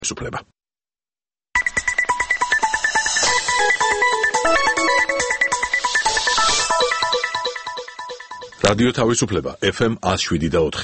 სუფლება. რადიო თავისუფლება FM 107.4.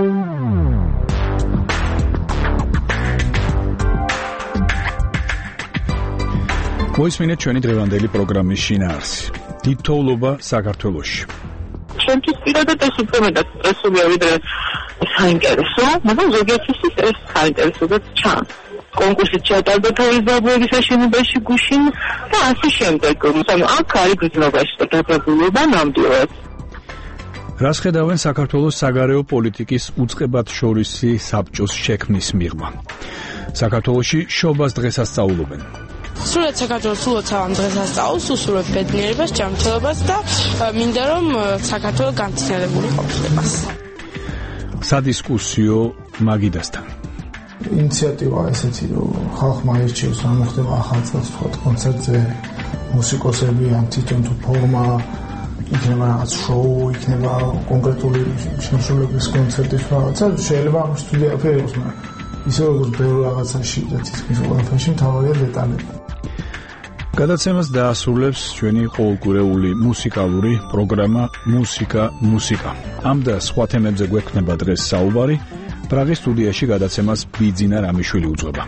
მოისმინეთ ჩვენი დღევანდელი პროგრამის შინაარსი. დიდთოვლობა საქართველოში. ჩემთვის პირადად ეს უფრო მეტად სტრესულია ვიდრე საინტერესო, მაგრამ ზოგიერთისთვის ეს საინტერესოდაც ჩანს. კონკურსი ჩატარდა თავისუფლების აშენებაში გუშინ და ასე შემდეგ. აქ არის გრძნობაში და დაბრუნება ნამდვილად. რას ხედავენ საქართველოს საგარეო პოლიტიკის უწყებად შორისი საბჭოს შექმნის მიღმა? საქართველოში შობას დღესასწაულობენ. სრულად საქართველოს სულაც ამ დღესასწაულს უსურვებ ბედნიერებას, ჯანმრთელობას და მინდა რომ საქართველო განცდელებული ყოფილებას. სადისკუსიო მაგიდასთან. ინიციატივა ესეთი რომ ხალხმა ერჩევს რა მოხდება ახალ წელს თქვა კონცერტზე მუსიკოსები ან თვითონ თუ ფორმა იქნება რაღაც შოუ, იქნება კონკრეტული შემსრულებლის კონცერტი რაღაცა შეიძლება ამ სტუდია ფეროს მაგრამ ისე როგორც ბევრ რაღაცაში და თითქმის ყველაფერში მთავარია დეტალები. გადაცემას დაასრულებს ჩვენი ყოველკვირეული მუსიკალური პროგრამა მუსიკა. ამ და სხვა თემებზე გვექნება დღეს საუბარი. პრაღის სტუდიაში გადაცემას ბიძინა რამიშვილი უძღვება.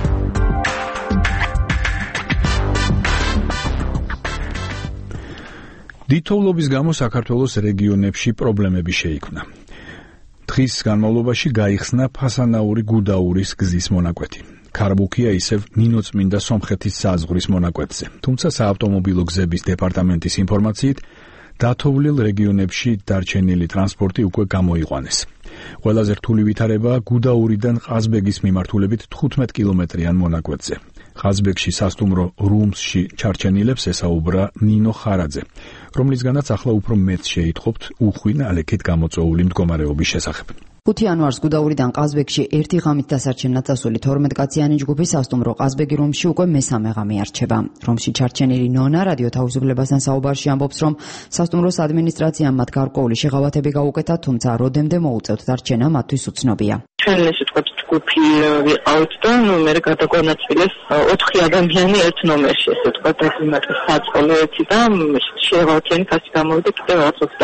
დიდთოვლობის გამო საქართველოს რეგიონებში პრობლემები შეიქმნა. დღის განმავლობაში გაიხსნა ფასანაური გუდაურის გზის მონაკვეთი. ქარბუქია ისევ ნინოწმინდა სომხეთის საზღვრის მონაკვეთზე. თუმცა საავტომობილო გზების დეპარტამენტის ინფორმაციით დათოვლილ რეგიონებში დარჩენილი ტრანსპორტი უკვე გამოიყვანეს. ყველაზე რთული ვითარებაა გუდაურიდან ყაზბეგის მიმართულებით 15 კილომეტრიან მონაკვეთზე. ყაზბეგში სასტუმრო რუმსში ჩარჩენილებს ესაუბრა ნინო ხარაძე, რომლისგანაც ახლა უფრო მეტ შეიტყობთ უხვინ ალექით გამოწვეული მდგომარეობის შესახებ. 5 იანვარს გუდაურიდან ყაზბეგში ერთი ღამით დასარჩენად წასული 12 კაციანი ჯგუფი სასტუმრო ყაზბეგი რომში უკვე მესამე ღამე არჩება. რომში ჩარჩენილი ნონა რადიო თავისუფლებასთან საუბარში ამბობს, რომ სასტუმროს ადმინისტრაციამ მათ გარკვეული შეღავათები გაუკეთა, თუმცა როდემდე მოუწევთ დარჩენა მათთვის უცნობია. ჩვენ ესე ვთქვათ ჯგუფი ვიყავთ და მე გადაგვანაწილეს 4 ადამიანი ერთ ნომერში ესე ვთქვათ და იმატის საწყობი ერთი და შეღავათიანი ფასი გამოვიდა კიდევ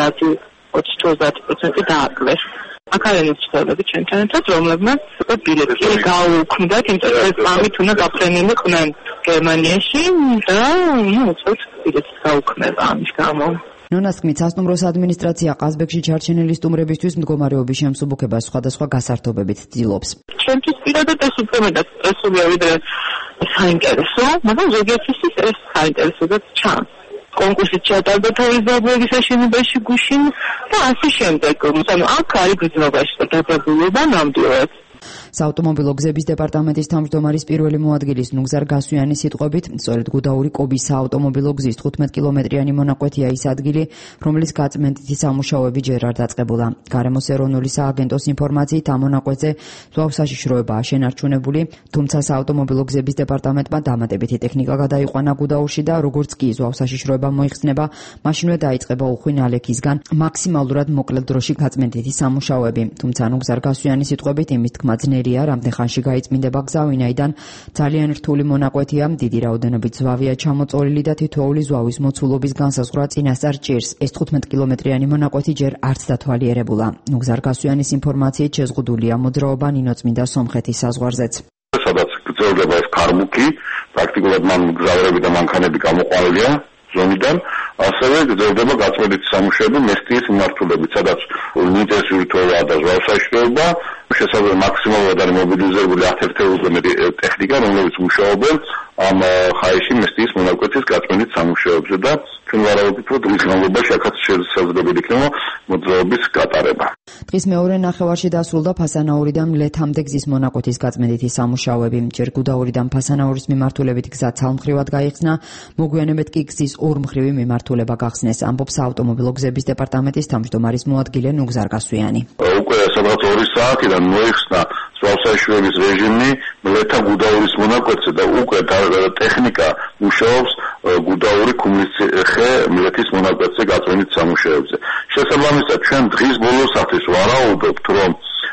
30% დააკლეს. აქ არის ცხოველები ჩვენთანაც, რომლებმაც ბილეთი გაუქმდათ, იმიტომ რომ ამით უნდა გაფრენილიყვნენ გერმანიაში და უწევთ ბილეთის გაუქმება ამის გამო. ნონას თქმით, სასტუმროს ადმინისტრაცია ყაზბეგში ჩარჩენილი სტუმრებისთვის მდგომარეობის შემსუბუქებას სხვადასხვა გასართობებით ცდილობს. ჩვენთვის პირადად ეს უფრო მეტად სტრესულია ვიდრე საინტერესო, მაგრამ ზოგიერთისთვის ეს საინტერესოდაც ჩანს. კონკურსი ჩატარდა თავისუფლების აშენებაში გუშინ და ასე შემდეგ. აქ არის გრძნობაში და დაბრუნება ნამდვილად. საავტომობილო გზების დეპარტამენტის თავმჯდომარის პირველი მოადგილის ნუგზარ გასვიანის სიტყვებით, სწორედ გუდაური კობის საავტომობილო გზის 15 კილომეტრიანი მონაკვეთია ის ადგილი, რომლის გაწმენდითი სამუშაოები ჯერ არ დაწყებულა. გარემოს ეროვნული სააგენტოს ინფორმაციით ამ მონაკვეთზე ზვავსაშიშროებაა შენარჩუნებული, თუმცა საავტომობილო გზების დეპარტამენტმა დამატებითი ტექნიკა გადაიყვანა გუდაურში და როგორც კი ზვავსაშიშროება მოიხსნება, მაშინვე დაიწყება უხვინ ალექისგან მაქსიმალურად მოკლე დროში გაწმენდითი სამუშაოები. თუმცა ნუგზარ გასვიანის სიტყვებით იმის თქმა ძნელია, რამდენ ხანში გაიწმინდება გზა, ვინაიდან ძალიან რთული მონაკვეთია, დიდი რაოდენობით ზვავია ჩამოწოლილი და თითოეული ზვავის მოცულობის განსაზღვრა წინასწარ ჭირს. ეს 15 კილომეტრიანი მონაკვეთი ჯერ არც დათვალიერებულა. ნუგზარ გასვიანის ინფორმაციით შეზღუდულია მოძრაობა ნინოწმინდა სომხეთის საზღვარზეც. სადაც გრძელდება ეს ქარბუქი, პრაქტიკულად მან მგზავრები და მანქანები გამოყვანილია ზონიდან, ასევე გრძელდება გაწმენდითი სამუშაოები მესტიის მიმართულებით, სადაც ინტენსიური თოვლაა და ზვავსაშიშროება, შესაძლოა მაქსიმალურად არის მობილიზებული 10-ზე მეტი ტექნიკა, რომლებიც მუშაობენ ამ ხაიში მესტიის მონაკვეთის გაწმენდით სამუშაოებზე და ჩვენ ვარაუდობთ, რომ დღის განმავლობაში აქაც შესაძლებელი იქნება მოძრაობის გატარება. დღის მეორე ნახევარში დასრულდა ფასანაურიდან მლეთამდე გზის მონაკვეთის გაწმენდითი სამუშაოები. ჯერ გუდაურიდან ფასანაურის მიმართულებით გზა ცალმხრივად გაიხსნა, მოგვიანებით კი გზის ორმხრივი მიმართულება გახსნეს, ამბობს საავტომობილო გზების დეპარტამენტის თავმჯდომარის მოადგილე ნუგზარ გასვიანი. უკვე სადღაც 2 საათიდან მოიხსნა ზვავსაშიშროების რეჟიმი მლეთა გუდაურის მონაკვეთზე და უკვე ტექნიკა მუშაობს გუდაური ქუმლისციხე მლეთის მონაკვეთზე გაწმენდით სამუშაოებზე. შესაბამისად, ჩვენ დღის ბოლოსათვის ვარაუდობთ, რომ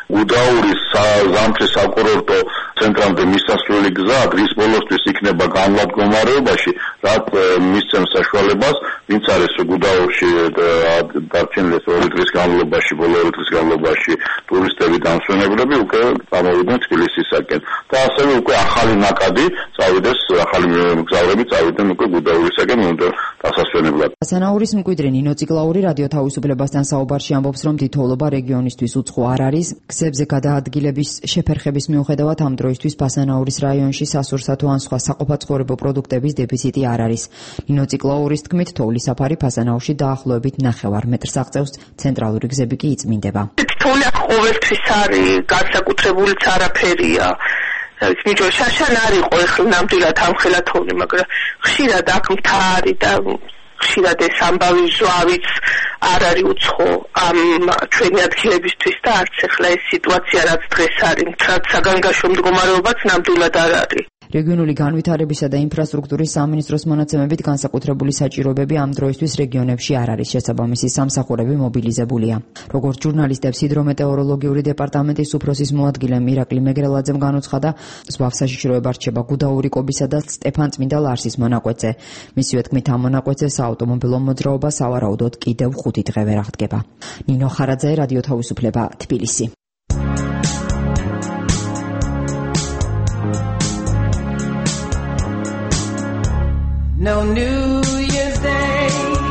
გუდაურის ზამთრის საკურორტო ცენტრამდე მისასვლელი გზა დღის ბოლოსთვის იქნება განმდგომარეობაში, რაც მისცემს საშუალებას, ვინც არის გუდაურში დარჩენილ 2 დღის განმავლობაში, ბოლო 2 დღის განმავლობაში ტურისტები და მსვენებლები უკვე წამოვიდნენ თბილისისაკენ. და ასევე უკვე ახალი ნაკადი წავიდეს, ახალი მგზავრები წავიდნენ უკვე გუდაურისაკენ დასასვენებლად. პასანაურის მკვიდრი ნინო ციკლაური რადიო თავისუფლებასთან საუბარში ამბობს, რომ თითოეულობა რეგიონისთვის უცხო არ არის. გზებზე გადაადგილების შეფერხების მიუხედავად ამ დროისთვის პასანაურის რაიონში სასურსა თუ ან სხვა საყოფაცხოვრებო პროდუქტების დეფიციტი არ არის. ნინო ციკლაურის თქმით, თოვლის საფარი პასანაურში დაახლოებით 9 მეტრს აღწევს, ცენტრალური გზები კი იწმინდება. თოვლი ყოველთვის არის, განსაკუთრებულიც არაფერია. მიჯო შაშან არ იყო ეხლა ნამდვილად ამხელა თოვლი, მაგრამ ხშირად აქ მთარი და ხშირად ეს ამბავი ზვავიც არ არის უცხო ამ ჩვენი ადგილებისთვის და არც ეხლა ეს სიტუაცია რაც დღეს არის, რაც საგანგაშო მდგომარეობაც ნამდვილად არ არის. რეგიონული განვითარებისა და ინფრასტრუქტურის სამინისტროს მონაცემებით განსაკუთრებული საჭიროებები ამ დროისთვის რეგიონებში არ არის, შესაბამისი სამსახურები მობილიზებულია. როგორც ჟურნალისტებს ჰიდრომეტეოროლოგიური დეპარტამენტის უფროსის მოადგილე მირაკლი მეგრელაძემ განუცხადა, ზღვაო საშიშროება რჩება გუდაური კობისა და სტეფანწმინდა ლარსის მონაკვეთზე. მისივე თქმით, ამ მონაკვეთზე საავტომობილო მოძრაობა სავარაუდოდ კიდევ 5 დღე ვერ აღდგება. ნინო ხარაძე, რადიო თავისუფლება, თბილისი. No New Year's Day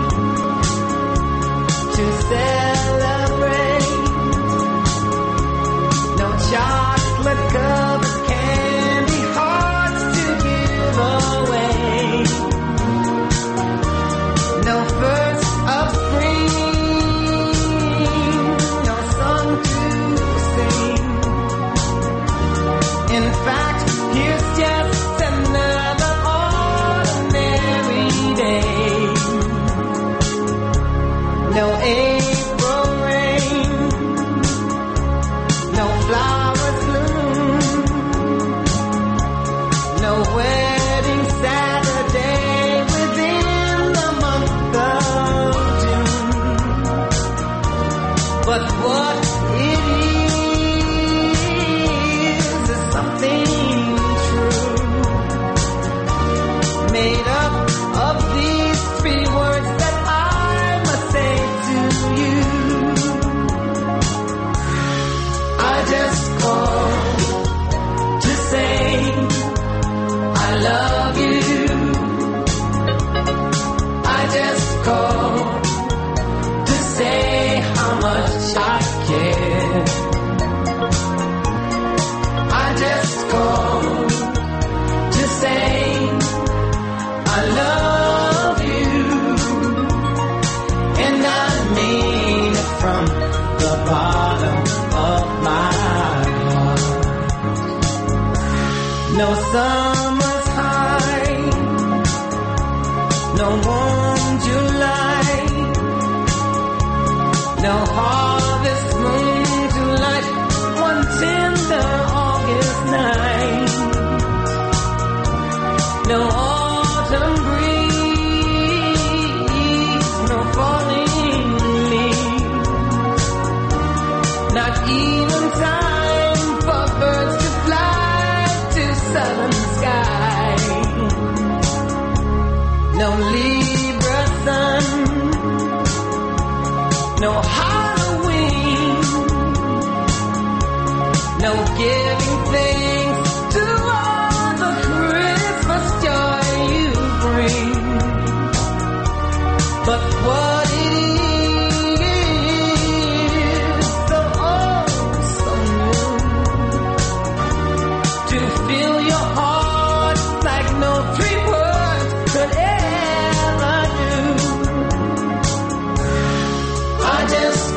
to celebrate. No chocolate covered candy hearts to give away. No first of spring, no song to sing. In fact, here's just another no April rain, no flowers bloom, no wedding Saturday within the month of June. But what it is something true, made up of these 3 words that I must say to you. I just called to say I love you. I just called to say how much I care. I just called to say I love you, and I mean it from the bottom of my heart. No summer's high, no warm July, no harvest moon to light one tender August night, no autumn breeze, no falling leaves, not even time for birds to fly to southern sky, no Libra sun, no Halloween, no giving thanks to all the Christmas joy you bring. But what it is so so new to fill your heart like no 3 words could ever do. I just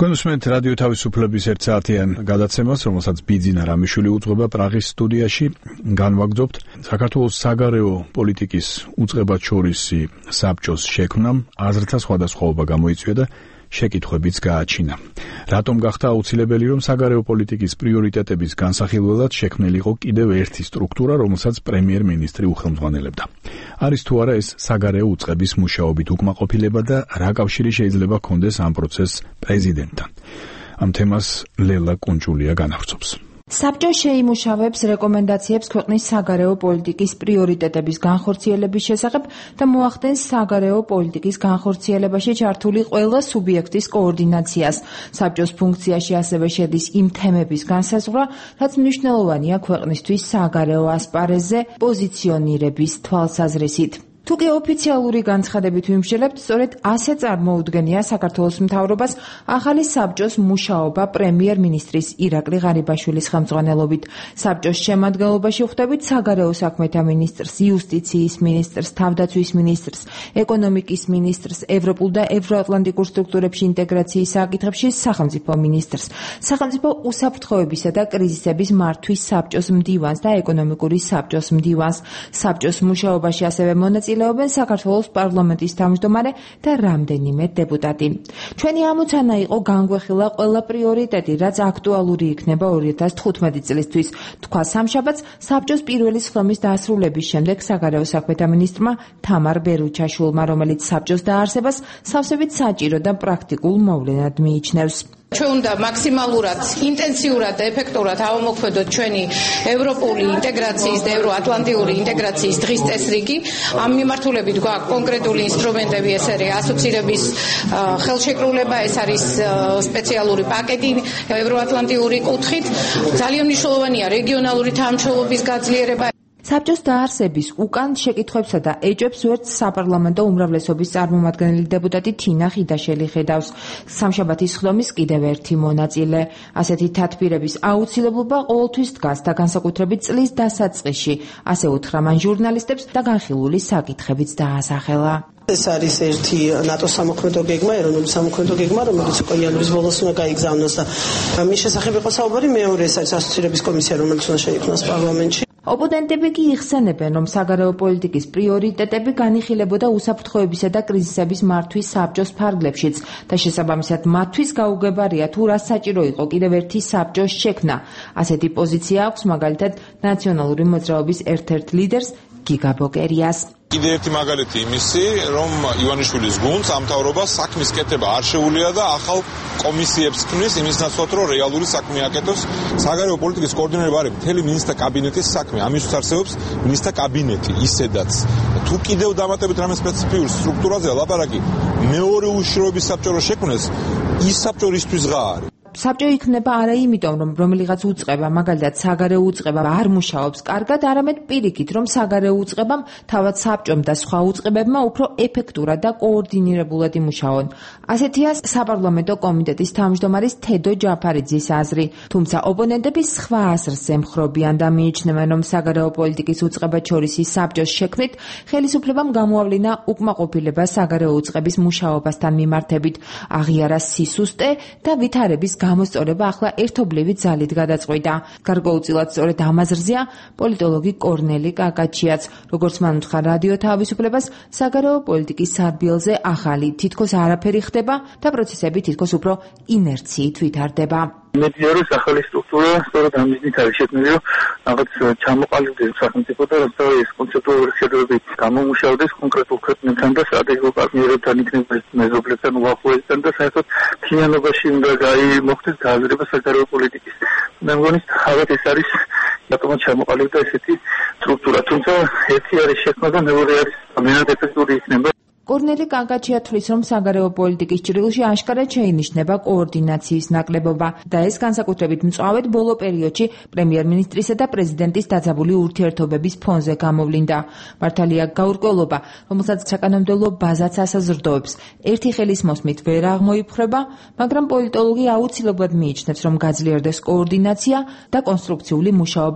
თქვენ უსმენთ რადიო თავისუფლების ერთ საათიან გადაცემას, რომელსაც ბიძინა რამიშვილი უძღვება პრაღის სტუდიაში. განვაგრძობთ საქართველოს საგარეო პოლიტიკის უწყებად შორისი საბჭოს შექმნამ აზრთა სხვადასხვაობა გამოიწვია და შეკითხვებიც გააჩინა. რატომ გახდა აუცილებელი, რომ საგარეო პოლიტიკის პრიორიტეტების განსახილველად შექმნილიყო კიდევ ერთი სტრუქტურა, რომელსაც პრემიერ-მინისტრი უხელმძღვანელებდა? არის თუ არა ეს საგარეო უწყების მუშაობით უკმაყოფილება და რა კავშირი შეიძლება ჰქონდეს ამ პროცესს პრეზიდენტთან? ამ თემას ლელა კუნჭულია განავრცობს. საბჭო შეიმუშავებს რეკომენდაციებს ქვეყნის საგარეო პოლიტიკის პრიორიტეტების განხორციელების შესახებ და მოახდენს საგარეო პოლიტიკის განხორციელებაში ჩართული ყველა სუბიექტის კოორდინაციას. საბჭოს ფუნქციაში ასევე შედის იმ თემების განსაზღვრა, რაც მნიშვნელოვანია ქვეყნისთვის საგარეო ასპარეზზე პოზიციონირების თვალსაზრისით. თუკი ოფიციალური განცხადებით ვიმსჯელებთ, სწორედ ასე წარმოუდგენია საქართველოს მთავრობას ახალი საბჭოს მუშაობა პრემიერ-მინისტრის ირაკლი ღარიბაშვილის ხელმძღვანელობით. საბჭოს შემადგენლობაში ხვდებით საგარეო საქმეთა მინისტრს, იუსტიციის მინისტრს, თავდაცვის მინისტრს, ეკონომიკის მინისტრს, ევროპულ და ევროატლანტიკურ სტრუქტურებში ინტეგრაციის საკითხებში სახელმწიფო მინისტრს, სახელმწიფო უსაფრთხოებისა და კრიზისების მართვის საბჭოს მდივანს და ეკონომიკური საბჭოს მდივანს. საბჭოს მუშაობაში ასევე მონაწილეობენ საქართველოს პარლამენტის თავმჯდომარე და რამდენიმე დეპუტატი. ჩვენი ამოცანა იყო განგვეხილა ყველა პრიორიტეტი, რაც აქტუალური იქნება 2015 წლისთვის. თქვა სამშაბათს საბჭოს პირველი სხდომის დასრულების შემდეგ საგარეო საქმეთა მინისტრმა თამარ ბერუჩაშვილმა, რომელიც საბჭოს დაარსებას სავსებით საჭირო და პრაქტიკულ მოვლენად მიიჩნევს. ჩვენ უნდა მაქსიმალურად ინტენსიურად და ეფექტურად ავამოქმედოთ ჩვენი ევროპული ინტეგრაციის და ევროატლანტიკური ინტეგრაციის დღის წესრიგი. ამ მიმართულებით გვაქვს კონკრეტული ინსტრუმენტები, ეს არის ასოცირების ხელშეკრულება, ეს არის სპეციალური პაკეტი ევროატლანტიკური კუთხით. ძალიან მნიშვნელოვანია რეგიონალური თანამშრომლობის გაძლიერება. საბჭოს დაარსების უკან შეკითხვებსა და ეჭვებს ვერც საპარლამენტო უმრავლესობის წარმომადგენელი დეპუტატი თინა ხიდაშელი ხედავს. სამშაბათის სხდომის კიდევ ერთი მონაწილე. ასეთი თათბირების აუცილებლობა ყოველთვის დგას და განსაკუთრებით წლის დასაწყისში, ასე უთხრა მან ჟურნალისტებს და განხილული საკითხებიც დაასახელა. ეს არის ერთი ნატოს სამოქმედო გეგმა, ეროვნული სამოქმედო გეგმა, რომელიც უკვე იანვრის ბოლოს უნდა გაიგზავნოს და მის შესახებ იყო საუბარი. მეორე ეს არის ასოცირების კომისია, რომელიც უნდა შეიქმნას პარლამენტში. ოპონენტები კი იხსენებენ, რომ საგარეო პოლიტიკის პრიორიტეტები განიხილებოდა უსაფრთხოებისა და კრიზისების მართვის საბჭოს ფარგლებშიც და შესაბამისად მათთვის გაუგებარია თუ რა საჭირო იყო კიდევ ერთი საბჭოს შექმნა. ასეთი პოზიცია აქვს მაგალითად ნაციონალური მოძრაობის ერთ-ერთ ლიდერს გიგა ბოკერიას. კიდევ ერთი მაგალითი იმისი, რომ ივანიშვილის გუნდს ამ მთავრობას საქმის კეთება არ შეუძლია და ახალ კომისიებს ქმნის იმის ნაცვლად, რომ რეალური საქმე აკეთოს. საგარეო პოლიტიკის კოორდინირება არის მთელი მინისტრთა კაბინეტის საქმე. ამისთვის არსებობს მინისტრთა კაბინეტი ისედაც. თუ კიდევ დამატებით რამე სპეციფიურ სტრუქტურაზე ლაპარაკი მეორე უშიშროების საბჭო შექმნეს, ის საბჭო რისთვისღა არის. საბჭო იქნება არა იმიტომ, რომ რომელიღაც უწყება, მაგალითად საგარეო უწყება არ მუშაობს კარგად, არამედ პირიქით, რომ საგარეო უწყებამ თავად საბჭომ და სხვა უწყებებმა უფრო ეფექტურად და კოორდინირებულად იმუშაონ. ასეთია საპარლამენტო კომიტეტის თავმჯდომარის თედო ჯაფარიძის აზრი. თუმცა ოპონენტები სხვა აზრს ემხრობიან და მიიჩნევენ, რომ საგარეო პოლიტიკის უწყებად შორისი საბჭოს შექმნით ხელისუფლებამ გამოავლინა უკმაყოფილება საგარეო უწყების მუშაობასთან მიმართებით, აღიარა სისუსტე და ვითარების გამოსწორება ახლა ერთობლივი ძალით გადაწყვიტა. გარკვეულწილად სწორედ ამ აზრზეა პოლიტოლოგი კორნელი კაკაჩიაც, როგორც მან უთხრა რადიო თავისუფლებას, საგარეო პოლიტიკის სარბიელზე ახალი თითქოს არაფერი ხდება და პროცესები თითქოს უფრო ინერციით ვითარდება. მედიარის ახალი სტრუქტურა სწორედ ამ მიზნით არის შექმნილი, რომ რაღაც ჩამოყალიბდეს სახელმწიფო და ეს კონცეპტუალური შედეგები გამომუშავდეს კონკრეტულ ქვეყნებთან და სტრატეგიულ პარტნიორებთან, იქნება მეზობლებთან, უახლოესთან და საერთოდ მთლიანობაში უნდა მოხდეს გააზრება საგარეო პოლიტიკის. მე მგონი, თავად ეს არის რატომაც ჩამოყალიბდა ესეთი სტრუქტურა, თუმცა ერთი არის შექმნა და მეორე არის მეტად ეფექტური იქნება. კორნელი კაკაჩია თვლის, რომ საგარეო პოლიტიკის ჭრილში აშკარად შეინიშნება კოორდინაციის ნაკლებობა და ეს განსაკუთრებით მწვავედ ბოლო პერიოდში პრემიერ-მინისტრისა და პრეზიდენტის დაძაბული ურთიერთობების ფონზე გამოვლინდა. მართალია გაურკვევლობა, რომელსაც საკანონმდებლო ბაზაც ასაზრდოებს, ერთი ხელის მოსმით ვერ აღმოიფხრება, მაგრამ პოლიტოლოგი აუცილებლად მიიჩნევს, რომ გაძლიერდეს კოორდინაცია და კონსტრუქციული მუშაობა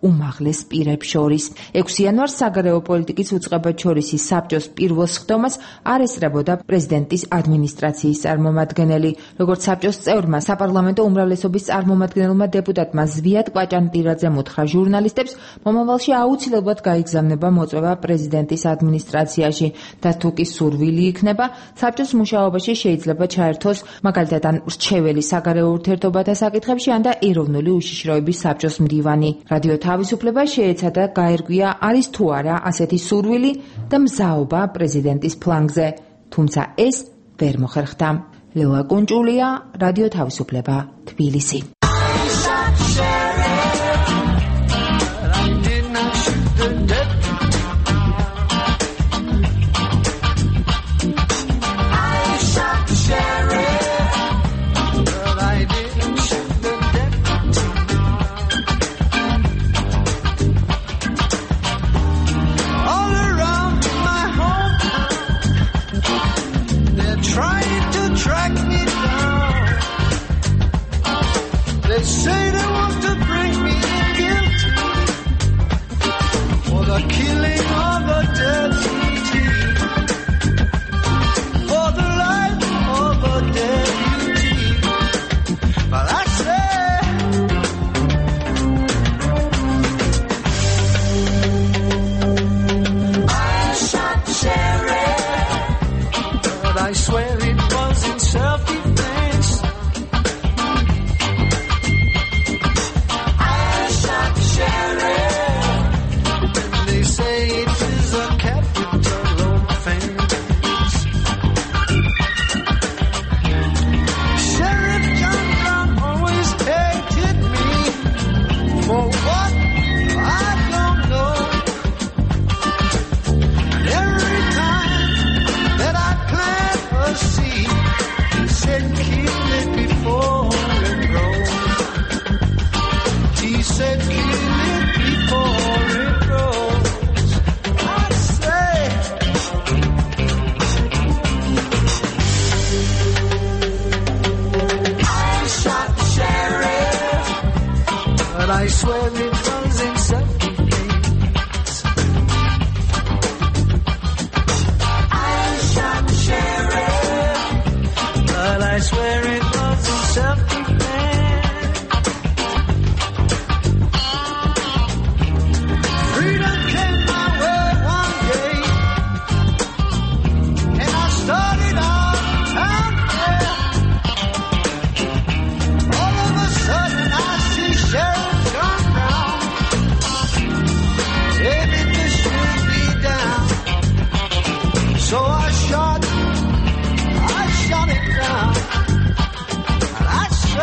უმაღლეს პირებს შორის. 6 იანვარს საგარეო პოლიტიკის უწყებაჩორისი საბჭოს პირველ სხდომას არ ესწრებოდა პრეზიდენტის ადმინისტრაციის წარმომადგენელი. როგორც საბჭოს წევრმა საპარლამენტო უმრავლესობის წარმომადგენელმა დეპუტატმა ზვიად კვაჭანტირაძემ უთხრა ჟურნალისტებს, მომავალში აუცილებლად გაიგზავნება მოწვევა პრეზიდენტის ადმინისტრაციაში და თუ კი სურვილი იქნება, საბჭოს მუშაობაში შეიძლება ჩაერთოს მაგალითად ან რჩეველი საგარეო ურთიერთობათა საკითხებში, ან და ეროვნული უშიშროების საბჭოს მდივანი. რადიო თავისუფლება შეეცადა გაერკვია არის თუ არა ასეთი სურვილი და მზაობა პრეზიდენტის ფლანგზე, თუმცა ეს ვერ მოხერხდა. ლელა კუნჭულია, რადიო თავისუფლება, თბილისი. I shot it down. I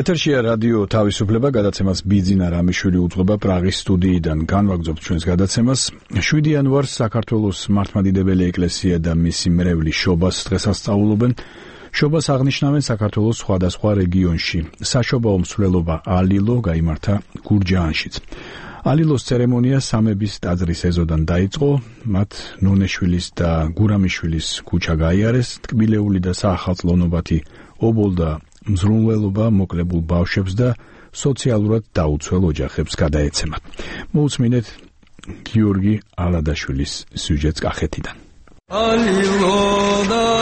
ეთერშია რადიო თავისუფლება, გადაცემას ბიძინა რამიშვილი უძღვება პრაღის სტუდიიდან. განვაგრძობთ ჩვენს გადაცემას. 7 იანვარს საქართველოს მართლმადიდებელი ეკლესია და მისი მრევლი შობას დღესასწაულობენ. შობას აღნიშნავენ საქართველოს სხვადასხვა რეგიონში. საშობაო მსვლელობა ალილო გაიმართა გურჯაანშიც. ალილოს ცერემონია სამების ტაძრის ეზოდან დაიწყო, მათ ნონეშვილის და გურამიშვილის ქუჩა გაიარეს, ტკბილეული და საახალწლოვნობათი ობოლდა მზრუნველობა მოკლებულ ბავშვებს და სოციალურად დაუცველ ოჯახებს გადაეცემათ. მოусმინეთ გიორგი ალადაშვილის სიუჟეტს კახეთიდან. ალილოდა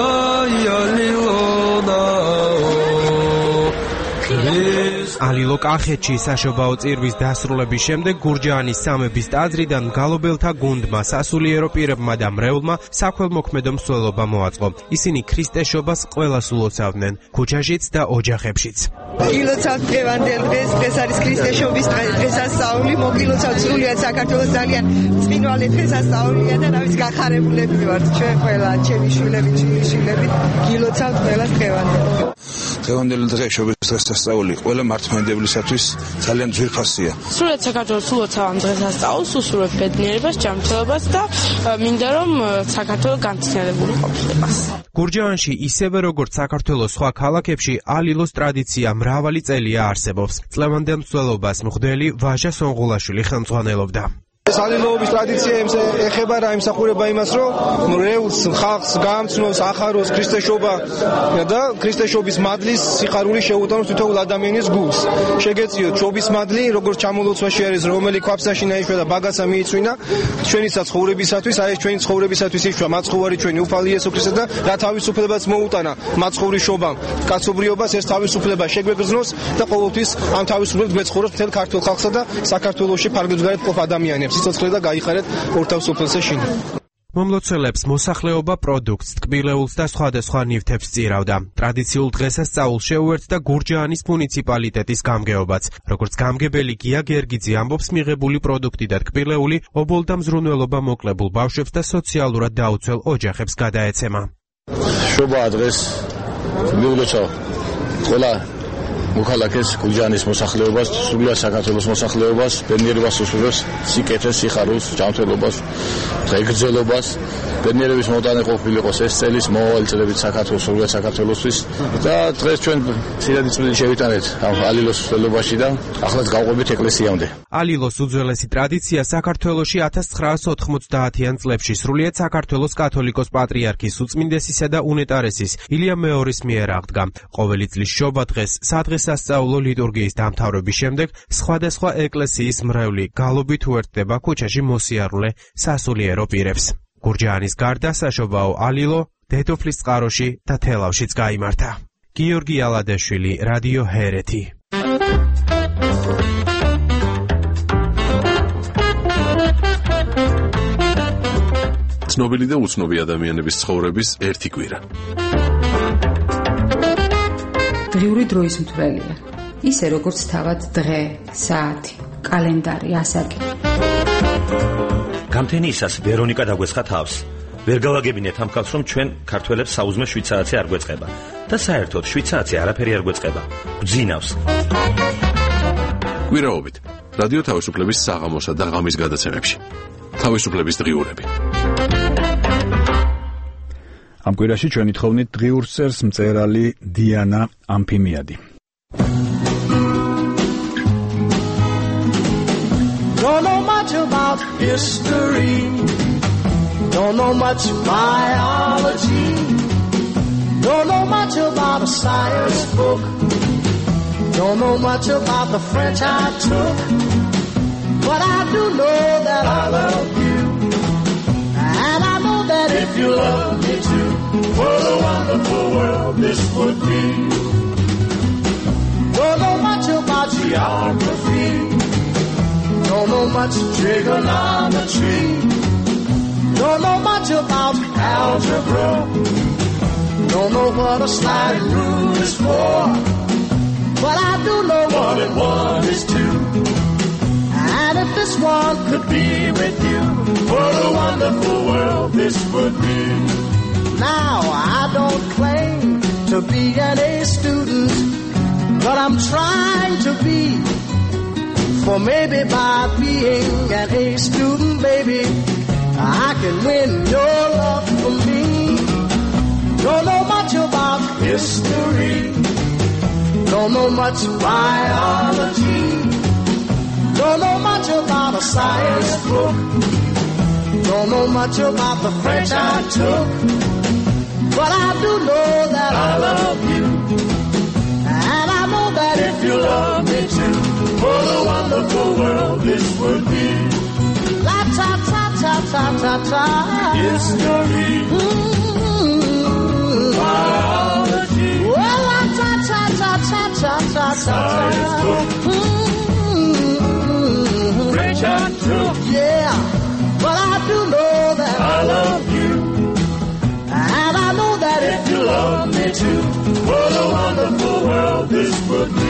ალილო კახეთში საშობაო წირვის დასრულების შემდეგ გურჯაანის სამების ტაძრიდან მგალობელთა გუნდმა, სასულიერო პირებმა და მრევლმა საქველმოქმედო მსვლელობა მოაწყო. ისინი ქრისტეს შობას ყველას ულოცავდნენ, ქუჩაშიც და ოჯახებშიც. გილოცავთ დღევანდელ დღეს, დღეს არის ქრისტეს შობის დღესასწაული, მოგილოცავთ სრულიად საქართველოს ძალიან წმინვალე დღესასწაულია და რავის გახარებულები ვართ ჩვენ ყველა, ჩემი შვილები, შვილები, გილოცავთ ყველას დღევანდელ. დღევანდელი დღე შობის დღესასწაული ყველა მართლმადიდებლისათვის ძალიან ძვირფასია. სრულიად საქართველოს ულოცავ ამ დღესასწაულს, უსურვებ ბედნიერებას, ჯანმრთელობას და მინდა რომ საქართველო განცდელებული ყოფილებას. გურჯაანში ისევე როგორც საქართველოს სხვა ქალაქებში ალილოს ტრადიცია მრავალი წელია არსებობს. წლევანდელ მსვლელობას მღვდელი ვაჟა სონღულაშვილი ხელმძღვანელობდა. ეს ალილოობის ტრადიცია ეხება რა იმსახურება იმას, რომ მრევლს, ხალხს გაამცნოს, ახაროს ქრისტეშობა და ქრისტეშობის მადლის სიხარული შეუტანოს თითოეულ ადამიანის გულს. შეგეციოთ შობის მადლი, როგორც ჩამოლოცვაში არის, რომელი ქვაფსაში ნაიშვა და ბაგასა მიიწვინა, ჩვენისაც ცხოვრებისათვის, აი ეს ჩვენი ცხოვრებისათვის იშვა მაცხოვარი ჩვენი უფალი იესო ქრისტე და რა თავისუფლებაც მოუტანა მაცხოვრის შობამ. კაცობრიობას ეს თავისუფლება შეგვეგრძნოს და ყოველთვის ამ თავისუფლებას გვეცხოვროს მთელ ქართულ ხალხსა და საქართველოში ფარგლებსგარეთ ყოფ ადამიანებს. სიცოცხლე და გაიხარეთ ორთავსოფელზე შინ. მომლოცველებს მოსახლეობა პროდუქტს, ტკბილეულს და სხვადასხვა ნივთებს წირავდა. ტრადიციულ დღესასწაულს შეუერთდა გურჯაანის მუნიციპალიტეტის გამგეობაც. როგორც გამგებელი გია გერგიძე ამბობს, მიღებული პროდუქტი და ტკბილეული ობოლდა მზრუნველობა მოკლებულ ბავშვებს და სოციალურად დაუცველ ოჯახებს გადაეცემა. შობაა დღეს მიულოცავ ყველა მოქალაქეს, გურჯაანის მოსახლეობას, სრულიად საქართველოს მოსახლეობას, ბედნიერებას უსურვებს, სიკეთეს, სიხარულს, ჯანმრთელობას, ღირსებას, ბედნიერების მოტანე ყოფილიყოს ეს წელის მომავალი წლებით საქართველოს, სრულიად საქართველოსთვის და დღეს ჩვენ ცირადი წვლილი შევიტანეთ ამ ალილოს მსვლელობაში და ახლაც გავყვებით ეკლესიამდე. ალილოს უძველესი ტრადიცია საქართველოში 1990-იან წლებში სრულიად საქართველოს კათოლიკოს პატრიარქის უწმინდესისა და უნეტარესის ილია მეორის მიერ აღდგა. ყოველი წლის შობა დღეს სადღესასწაულო ლიტურგიის დამთავრების შემდეგ სხვადასხვა ეკლესიის მრევლი გალობით უერთდება ქუჩაში მოსიარულე სასულიერო პირებს. გურჯაანის გარდა საშობაო ალილო დედოფლის წყაროში და თელავშიც გაიმართა. გიორგი ალადაშვილი, რადიო ჰერეთი. ცნობილი და უცნობი ადამიანების ცხოვრების ერთი კვირა. დღიური დროის მთვრელია. ისე როგორც თავად დღე, საათი, კალენდარი, ასაკი. გამთენიისას ვერონიკა დაგვეცხა თავს. ვერ გავაგებინეთ ამ ხალხს, რომ ჩვენ ქართველებს საუზმე 7 საათზე არ გვეწყება და საერთოდ 7 საათზე არაფერი არ გვეწყება. გძინავს. კვირაობით რადიო თავისუფლების საღამოსა და ღამის გადაცემებში. თავისუფლების დღიურები. ამ კვირაში ჩვენ ითხოვნით დღიურს წერს მწერალი დიანა ამფიმიადი. Don't know much about history. Don't know much biology. Don't know much about a science book. Don't know much about the French I took. But I do know that I love you. And I know that if you love me too, what a wonderful world this would be. Don't know much about geography. Don't know much trigonometry. Don't know much about algebra. Don't know what a sliding rule is for. But I do know 1 and 1 is 2. And if this one could be with you, what a wonderful world this would be. Now I don't claim to be an A student, but I'm trying to be. For maybe by being an A student, baby, I can win your love for me. Don't know much about history, don't know much biology, don't know much about a science book, don't know much about the French I took, but I do know that I love you, and I know that if you love me too, what a wonderful world this would be. La ta ta ta ta ta ta. History. Biology. Well, la ta ta ta ta ta ta ta. French and true. Yeah, but I do know that I love you, and I know that if you love me too, what a wonderful world this would be.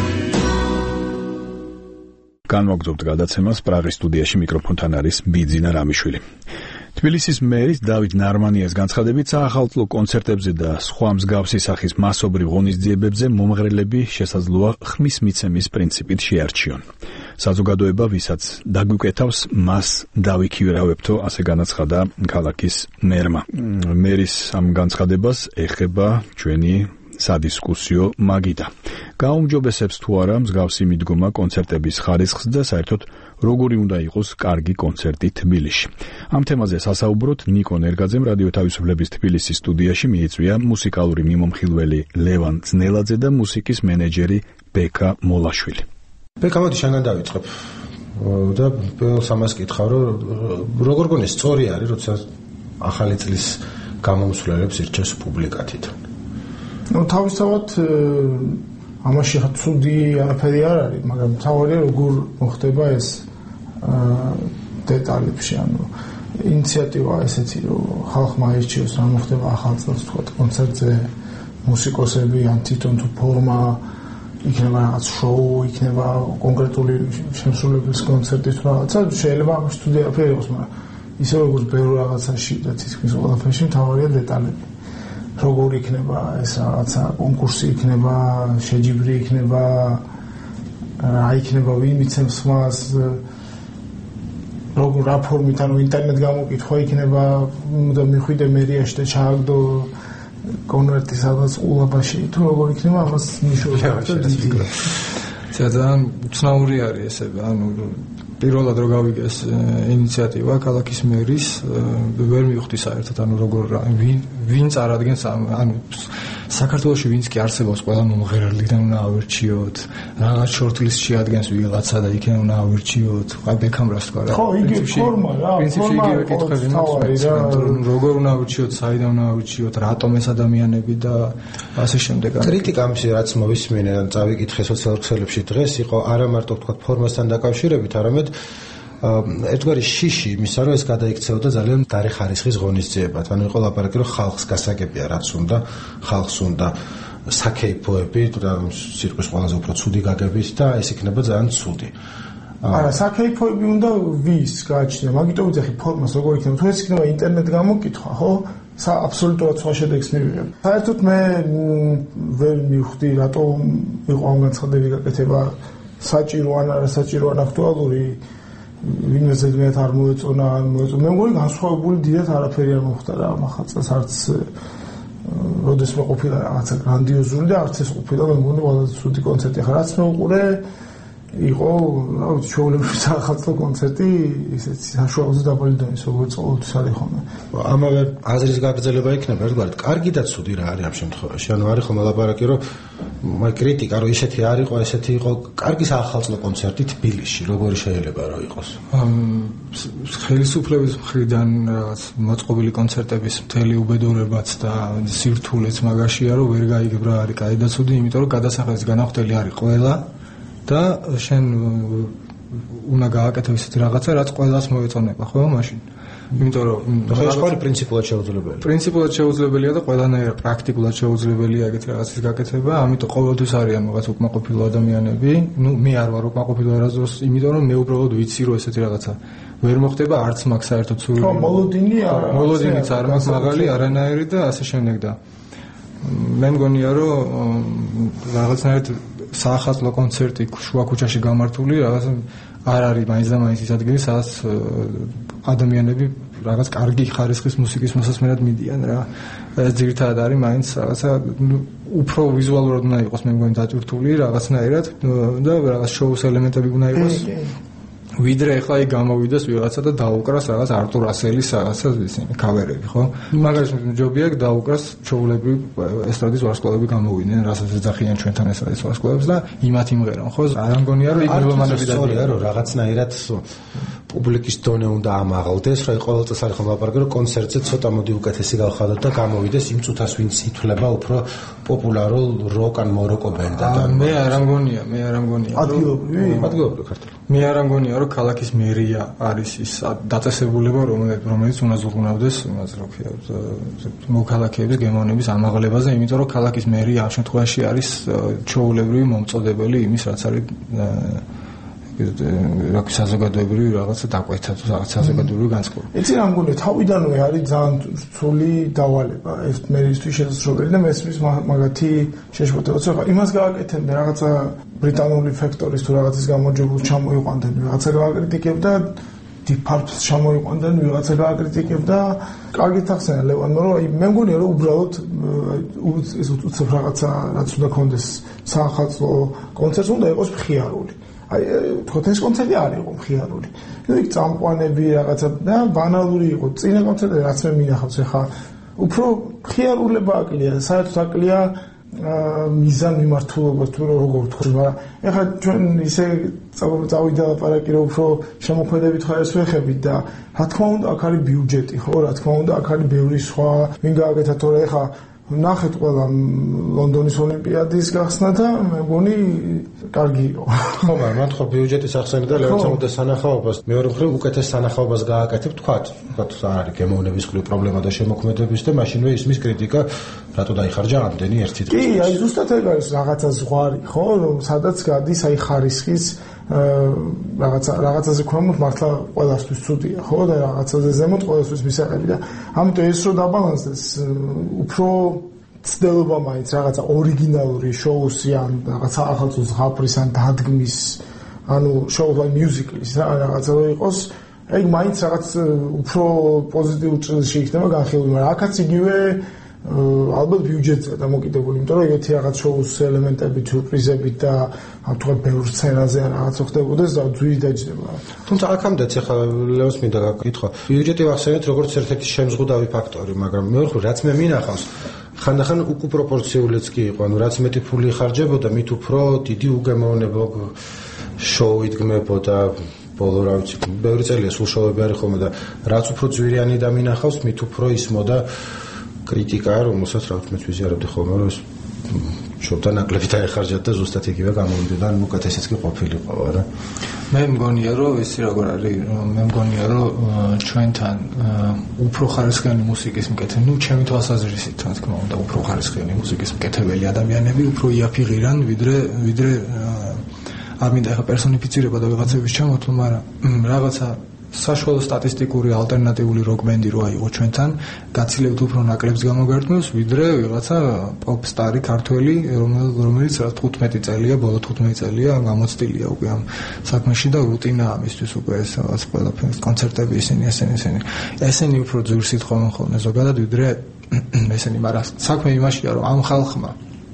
განვაგრძობთ გადაცემას პრაღის სტუდიაში მიკროფონთან არის ბიძინა რამიშვილი. თბილისის მერის დავით ნარმანიას განცხადებით საახალწლო კონცერტებზე და სხვა მსგავსი სახის მასობრივ ღონისძიებებზე მომღერლები შესაძლოა ხმის მიცემის პრინციპით შეარჩიონ. საზოგადოება, ვისაც დაგვიკეთავს, მას დავიქირავებთო, ასე განაცხადა ქალაქის მერმა. მერის ამ განცხადებას ეხება ჩვენი სადისკუსიო მაგიდა. გაუმჯობესებს თუ არა მსგავსი მიდგომა კონცერტების ხარისხს და საერთოდ როგორი უნდა იყოს კარგი კონცერტი თბილისში. ამ თემაზე სასაუბროთ ნიკო ნერგაძემ რადიო თავისუფლების თბილისის სტუდიაში მიიწვია მუსიკალური მიმომხილველი ლევან ძნელაძე და მუსიკის მენეჯერი ბეკა მოლაშვილი. ბეკა, მოდი შენგან დავიწყებ. და პირველს ამას კითხავ, რომ როგორ გონი სწორი არის, როცა ახალი წლის გამომსვლელებს ირჩევს პუბლიკა თვითონ. Ну, თავისთავად ამაში ცუდი არაფერი არ არის, მაგრამ თავარია როგორ მოხდება ეს დეტალებში, ანუ ინიციატივა ესეთი, რომ ხალხმა აირჩიოს, რა მოხდება ახალ წელს, თქვა კონცერტზე, მუსიკოსები, ან თვითონ თუ ფორმა, იქნება რაღაც შოუ, იქნება კონკრეტული შემსრულებლის კონცერტი თუ რაღაცა, შეიძლება ამ სტუდია არაფერი იყოს, მაგრამ ისე როგორც ბევრ რაღაცაში და თითქმის ყველაფერში თავარია დეტალები. როგორ იქნება ეს რაღაცა კონკურსი იქნება, შეჯიბრი იქნება, რა იქნება, ვინ მიცემს ხმას, როგორ რა ფორმით, ანუ ინტერნეტ გამოკითხვა იქნება, უნდა მიხვიდე მერიაში და ჩააგდო კონვერტი სადაც ულაბაში, თუ როგორ იქნება, ამას ნიშნავს. ძალიან უცნაური არის ესე, ანუ პირველად რო გავიგეს ინიციატივა ქალაქის მერის, ვერ მივხვდი საერთოდ, ანუ როგორ ვინ წარადგენს, ანუ საქართველოში ვინც კი არსებობს, ყველა მომღერალიდან უნდა ავირჩიოთ, რაღაც შორტლისტში ადგენს ვიღაცა და იქიდან უნდა ავირჩიოთ, ბეკამ რას თქვა რა. ხო, იგი ფორმა რა, პრინციპში იგივე კითხვები მაქვს, როგორ უნდა ავირჩიოთ, საიდან უნდა ავირჩიოთ, რატომ ეს ადამიანები და ასე შემდეგ. კრიტიკა ამის რაც მოვისმინე, წავიკითხე სოციალურ ქსელებში დღეს იყო არა მარტო თქვა ფორმასთან დაკავშირებით, არამედ ერთგვარი შიში იმისა, რომ ეს გადაიქცეოდა ძალიან დარი ხარისხის ღონისძიებად. ანუ იყო ლაპარაკი, რომ ხალხს გასაგებია, რაც უნდა, ხალხს უნდა საკეიფოები, და სიტყვის ყველაზე უფრო ცუდი გაგებით და ეს იქნება ძალიან ცუდი. არა, საკეიფოები უნდა ვის გააჩნია, მაგიტომ ვიძახი ფორმას როგორ იქნება, თუ ეს იქნება ინტერნეტ გამოკითხვა, ხო? აბსოლუტურად სხვა შედეგს მივიღებ. საერთოდ მე ვერ მივხვდი, რატომ იყო ამ განცხადების გაკეთება საჭირო ან არასაჭირო ან აქტუალური. ვინმე ზედმეტ არ მოეწონა, მე მგონი განსხვავებული დიდად არაფერი არ მოხდა რა ამ ახალ წელს, არც როდესმე ყოფილა რაღაცა გრანდიოზული და არც ეს ყოფილა მე მგონი ყველაზე ცუდი კონცერტი. ხა რაც მე უყურე იყო, რა ვიცი, ჩვეულებრივი საახალწლო კონცერტი, ისეთი საშუალოზე დაბალი დონის, როგორც ყოველთვის არის ხოლმე. ამავე აზრის გაგრძელება იქნება, ერთგვარად კარგი და ცუდი რა არის ამ შემთხვევაში. ანუ არის ხოლმე ლაპარაკი, რომ კრიტიკა, რომ ისეთი არ იყო, ესეთი იყო კარგი საახალწლო კონცერტი თბილისში, როგორი შეიძლება რომ იყოს. ხელისუფლების მხრიდან რაღაც მოწყობილი კონცერტების მთელი უბედურებაც და სირთულეც მაგაშია, რომ ვერ გაიგებ რა არის კაი და ცუდი, იმიტომ რომ გადასახადის განახდელი არის ყველა და შენ უნდა გააკეთო ისეთი რაღაცა, რაც ყველას მოეწონება, ხო, მაშინ. იმიტომ რომ ეს ხარ პრინციპულად შეუძლებელია. პრინციპულად შეუძლებელია და ყველანაირად პრაქტიკულად შეუძლებელია ეგეთი რაღაცის გაკეთება, ამიტომ ყოველთვის არიან რაღაც უკმაყოფილო ადამიანები. ნუ მე არ ვარ უკმაყოფილო არასდროს, იმიტომ რომ მე უბრალოდ ვიცი, რომ ესეთი რაღაცა ვერ მოხდება, არც მაგ საერთოდ სულ. ხო, მოლოდინიც არ მაქვს მაღალი არანაირი და ასე შემდეგ და მე მგონია, რომ რაღაცნაირად საახალწლო კონცერტი შუა ქუჩაში გამართული რაღაც არ არის მაინც და მაინც ის ადგილი, სადაც ადამიანები რაღაც კარგი ხარისხის მუსიკის მოსასმენად მიდიან რა. ეს ძირითადად არის მაინც რაღაცა უფრო ვიზუალურად უნდა იყოს მე მგონი დაჭურთული რაღაცნაირად და რაღაც შოუს ელემენტები უნდა იყოს. ვიდრე ახლა იქ გამოვიდეს ვიღაცა და დაუკრას რაღაც არტურ ასელის რაღაცა ისინი კავერები, ხო? მაგალითად ჯობია დაუკრას ჩაულებრივი ესტრადის ვარსკვლავები გამოვიდნენ, რასაც ეძახიან ჩვენთან ესტრადის ვარსკვლავებს და იმათ იმღერან, ხო? არ ამგონია რომ იქ მელომანები დადიან, რომ რაღაცნაირად პუბლიკის დონე უნდა ამაღლდეს, რომ ყოველ წელს არის ხომ ლაპარაკი, რომ კონცერტზე ცოტა მოდი უკეთესი გავხადოთ და გამოვიდეს იმ წუთას ვინც ითვლება უფრო პოპულარულ როკ ან მოროკო ბენდად. მე არ ამგონია. ადგილობრივი ქართული. მე არ ამგონია რომ ქალაქის მერია არის ის დაწესებულება, რომელიც უნდა ზრუნავდეს იმას რო ქვია მოქალაქეების გემოვნების ამაღლებაზე, იმიტომ რომ ქალაქის მერია ამ შემთხვევაში არის ჩაულებრივი მომწოდებელი იმის, რაც არის რაკი საზოგადოებრივი რაღაცა დაკვეთა თუ რაღაც საზოგადოებრივი განწყობა. იცი რა მგონია თავიდანვე არის ძალიან რთული დავალება ეს მერისთვის შესაძლებელი და მესმის მაგათი შეშფოთებაც ხა იმას გააკეთებდა რაღაცა ბრიტანული ფექტორის თუ რაღაცის გამარჯვებულს ჩამოიყვანდნენ რაღაცა გააკრიტიკებდა დიფარფს ჩამოიყვანდნენ ვიღაცა გააკრიტიკებდა კარგი თახსენა ლევანმა რომ მე მგონია რომ უბრალოდ ეს უცებ რაღაცა რაც უნდა კონდეს საახალწლო კონცერტი უნდა იყოს მხიარული აი თქო ეს კონცერტი არ იყო მხიარული. იქ წამყვანები რაღაცა და ბანალური იყო. წინა კონცერტი რაც მე მინახავს ახლა უფრო მხიარულება აკლია, საერთოდ აკლია მიზან მიმართულობა თუ როგორ თქვი, მაგრამ ახლა ჩვენ ისე წავიდა ლაპარაკი რომ უფრო შემოქმედებით ხარეს ვეხებით და რა თქმა უნდა აქ არის ბიუჯეტი, ხო, რა თქმა უნდა აქ არის ბევრი სხვა ვინ გააკეთა თორე ახლა ნახეთ ყველა ლონდონის ოლიმპიადის გახსნა და მე მგონი კარგი იყო. ხო, მაგრამ ხო ბიუჯეტის ახსენა და ლევაცამოდეს სანახაობას. მეორე მხრივ უკეთეს სანახაობას გააკეთებ თქვათ არის გემოვნების ხრივ პრობლემა და შემოქმედების და მაშინვე ისმის კრიტიკა რატო დაიხარჯა ამდენი ერთი დღე. კი, აი ზუსტად ეგ არის რაღაცა ზღვარი, ხო, რომ სადაც გადის აი ხარისხის რაღაცაზე ქვემოთ მართლა ყველასთვის ცუდია, ხო და რაღაცაზე ზემოთ ყველასთვის მისაღები და ამიტომ ეს რო დაბალანსდეს უფრო ცდილობა მაინც რაღაცა ორიგინალური შოუსი ან რაღაცა ახალწლ ზღაპრის ან დადგმის ანუ შოუ და მიუზიკლის რაღაცა რო იყოს ეგ მაინც რაღაც უფრო პოზიტიურ ჭრილში იქნება განხილული, მაგრამ აქაც იგივე ალბათ ბიუჯეტზე დამოკიდებული, იმიტომ რომ ეგეთი რაღაც შოუს ელემენტები, სიურპრიზები და თქვა ბევრ სცენაზე რაღაც ხდებოდეს და ძვირი დაჯდება. თუმცა აქამდეც ახლა ლევოს მინდა გაკითხო. ბიუჯეტი ვახსენეთ როგორც ერთ-ერთი შემზღუდავი ფაქტორი, მაგრამ მეორე რაც მე მინახავს ხანდახან უკუპროპორციულიც კი იყო, ანუ რაც მეტი ფული იხარჯებოდა, მით უფრო დიდი უგემოვნებო შოუ იდგმებოდა. ბოლო რა ვიცი, ბევრი წელია სულ შოუები არის ხოლმე და რაც უფრო ძვირიანი და მინახავს, მით უფრო ისმოდა კრიტიკა, რომელსაც რა თქმა უნდა ვიზიარებდი ხოლმე, რომ ეს შოუთან ნაკლები დაეხარჯათ და ზუსტად იგივე გამოვიდა, ან უკეთესიც კი ყოფილიყო, რა. მე მგონია, რომ ისი როგორ არის, მე მგონია, რომ ჩვენთან უფრო ხარისხიანი მუსიკის მკეთე, ჩემი თვალსაზრისით, რა თქმა უნდა, უფრო ხარისხიანი მუსიკის მკეთებელი ადამიანები უფრო იაფიღირან, ვიდრე არ მინდა ახლა პერსონიფიცირება და ვიღაცების ჩამოთვლა, მაგრამ რაღაცა საშუალო სტატისტიკური ალტერნატიული როკ ბენდი რო აიღო ჩვენთან, გაცილებთ უფრო ნაკლებს გამოგართმევს, ვიდრე ვიღაცა პოპ სტარი ქართველი, რომელიც 15 წელია, ბოლო 15 წელია გამოცდილია უკვე ამ საქმეში და რუტინაა მისთვის უკვე ეს რაღაც ყველაფერი კონცერტები ისინი. ესენი უფრო ძვირს ითხოვენ ხოლმე ზოგადად, ვიდრე ესენი, მაგრამ საქმე იმაშია, რომ ამ ხალხმა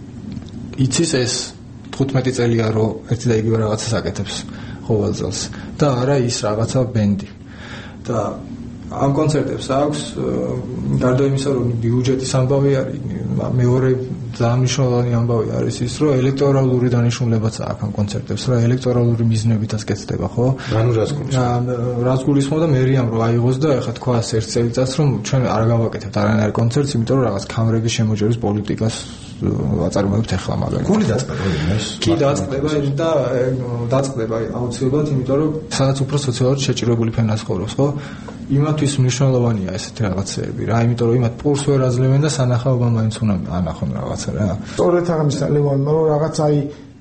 იცის ეს 15 წელია რომ ერთი და იგივე რაღაცას აკეთებს ყოველ წელს და არა ის რაღაცა ბენდი და ამ კონცერტებს აქვს გარდა იმისა რომ ბიუჯეტის ამბავი არის მეორე ძალიან მნიშვნელოვანი ამბავი არის ის რომ ელექტორალური დანიშნულებაც აქვს ამ კონცერტებს რა ელექტორალური მიზნებითაც კეთდება ხო ანუ რაც გულისხმობდა მერიამ რომ აიღოს და ეხლა თქვა ერთ წელიწადს რომ ჩვენ არ გავაკეთებთ არანაირ კონცერტს იმიტომ რომ რაღაც კამერების შემოჯერების პოლიტიკას აწარმოებთ ახლა მაგალითად. გული დაწყდება იმას. კი დაწყდება და დაწყდება აუცილებლად, იმიტომ რომ სადაც უფრო სოციალურად შეჭირებული ფენა ცხოვრობს, ხო? იმათთვის მნიშვნელოვანია ესეთი რაღაცეები რა, იმიტომ რომ იმათ პურს ვერ აძლევენ და სანახაობა მაინც უნდა ანახონ რაღაცა რა. სწორედ ამის ლევანმა რომ რაღაც აი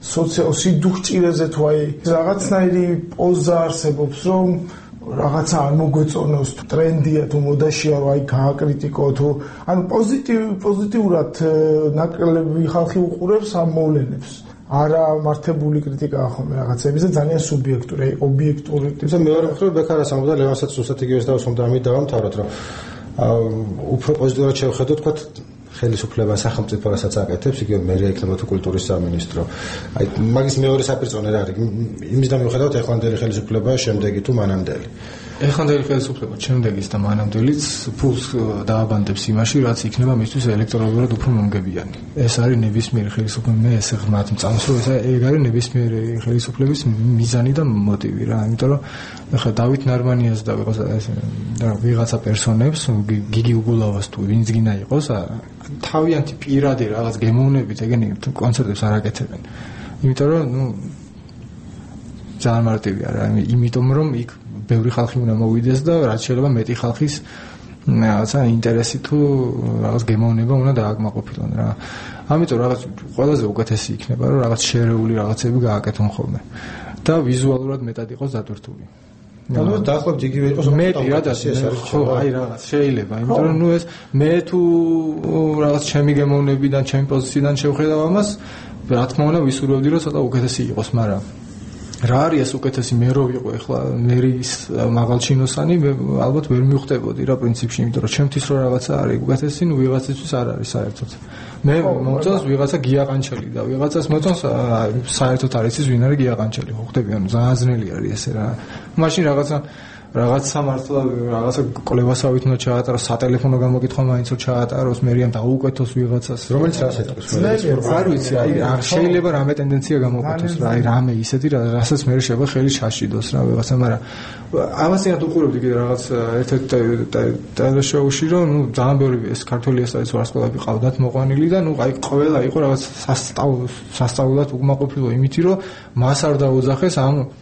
სიდუხჭირეზე თუ აი რაღაცნაირი პოზა არსებობს რომ რაღაცა არ მოგვეწონოს ტრენდია თუ მოდაშია რომ აი გააკრიტიკო თუ ანუ პოზიტიურად ნაკლები ხალხი უყურებს ამ მოვლენებს არა მართებული კრიტიკაა ხოლმე რაღაცების და ძალიან სუბიექტური, აი ობიექტური. თუმცა მეორე მხრივ ბექარას ამბობდა ლევანსაც უბრალოდ იგივეს დავსვამ და ამით დავამთავროთ, რომ უფრო პოზიტიურად შევხედოთ, თქვა ხელისუფლება სახელმწიფო რასაც აკეთებს, იგივე მერე იქნება თუ კულტურის სამინისტრო. აი მაგის მეორე საპირწონე რა არის? იმისდა მიუხედავად ეხლანდელი ხელისუფლება შემდეგი თუ მანამდელი. ეხლანდელი ხელისუფლება შემდეგის და მანამდელიც ფულს დააბანდებს იმაში, რაც იქნება მისთვის ელექტორალურად უფრო მომგებიანი. ეს არის ნებისმიერი ხელისუფლება, მე ესე ღრმად მწამს, რომ ეს არის ნებისმიერი ხელისუფლების მიზანი და მოტივი რა, იმიტომ რომ ეხლა დავით ნარმანიას და ვიღაცა პერსონებს, გიგი უგულავას თუ ვინც გინა იყოს, თავიანთი პირადი რაღაც გემოვნებით ეგენი კონცერტებს არ აკეთებენ. იმიტომ რომ ძალიან მარტივია რა, იმიტომ რომ იქ ბევრი ხალხი უნდა მოვიდეს და რაც შეიძლება მეტი ხალხის რაღაცა ინტერესი თუ რაღაც გემოვნება უნდა დააკმაყოფილონ რა. ამიტომ რაღაც ყველაზე უკეთესი იქნება რომ რაღაც შერეული რაღაცები გააკეთონ ხოლმე და ვიზუალურად მეტად იყოს დატვირთული. ანუ დაახლოებით იგივე იყოს მეტი რა და ეს არის ხო აი რაღაც შეიძლება იმიტომ რომ ეს მე თუ რაღაც ჩემი გემოვნებიდან ჩემი პოზიციიდან შევხედავ ამას რა თქმა უნდა ვისურვებდი რომ ცოტა უკეთესი იყოს მაგრამ რა არის ეს უკეთესი მე რო ვიყო ახლა მერის მაღალჩინოსანი მე ალბათ ვერ მივხვდებოდი რა პრინციპში იმიტომ რომ ჩემთვის რო რაღაცა არის უკეთესი ნუ ვიღაცისთვის არ არის საერთოდ მე მომწონს ვიღაცა გიაყანჩელი და ვიღაცას მოწონს საერთოდ არ იცის ვინ არის გიაყანჩელი ხო ხდები ანუ ძალიან ძნელი არის ესე რა მაშინ რაღაც სამართლა რაღაცა კოლევასავით უნდა ჩაატარო სატელეფონო გამოკითხვა მაინც რო ჩაატაროს მერიან დაუკვეთოს ვიღაცას რომელიც რას ეთქვის არ ვიცი აი არ შეიძლება რამე ტენდენცია გამოკვეთოს რა აი რამე ისეთი რასაც მე შეიძლება ხელი ჩაშიდოს რა ვიღაცა მაგრამ ამასთან უყურებდი კიდე რაღაც ერთ-ერთ ტელეშოუში რომ ნუ ძალიან ბევრი ეს ქართველი ესაა ვარსკვლავები ყავდათ მოყვანილი და ნუ აი ყველა იყო რაღაც სასწაულად უკმაყოფილო იმითი რომ მას არ დაუძახეს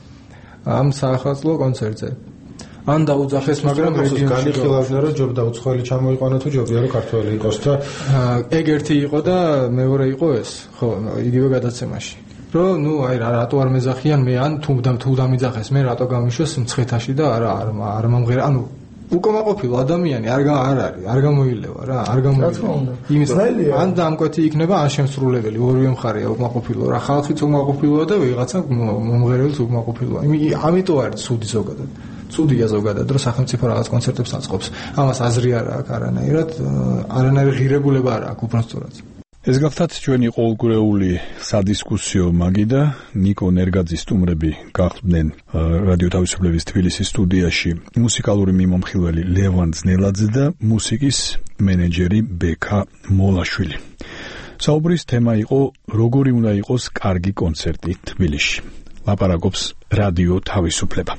ამ საახალწლო კონცერტზე ან დაუძახეს, მაგრამ რეგიონში განიხილავდნენ, რომ ჯობ დაუცხველი ჩამოიყვანა თუ ჯობია რომ ქართველი იყოს და ეგ ერთი იყო და მეორე იყო ეს, ხო, იგივე გადაცემაში. რომ ნუ აი რატო არ მეძახიან მე ან თუ დამიძახეს მე რატო გამიშვეს მცხეთაში და არ მომღერა, ანუ უკმაყოფილო ადამიანი არ გამოილევა რა, არ გამოილევა. იმიტომ ან დამკვეთი იქნება, ან შემსრულებელი, ორივე მხარეა უკმაყოფილო რა, ხალხიც უკმაყოფილოა და ვიღაცა მომღერელს უკმაყოფილოა. ამიტომ არის ცუდი ზოგადად. ცუდია ზოგადად, რომ სახელმწიფო რაღაც კონცერტებს აწყობს. ამას აზრი არ აქვს არანაირი ღირებულება არ აქვს უბრალოდ. ეს გახლავთ ჩვენი ყოველგვარეული სადისკუსიო მაგი და ნიკო ნერგაძის სტუმრები გახლდნენ რადიო თავისუფლების თბილისის სტუდიაში მუსიკალური მიმომხილველი ლევან ძნელაძე და მუსიკის მენეჯერი ბექა მოლაშვილი. საუბრის თემა იყო როგორი უნდა იყოს კარგი კონცერტი თბილისში. ლაპარაკობს რადიო თავისუფლება.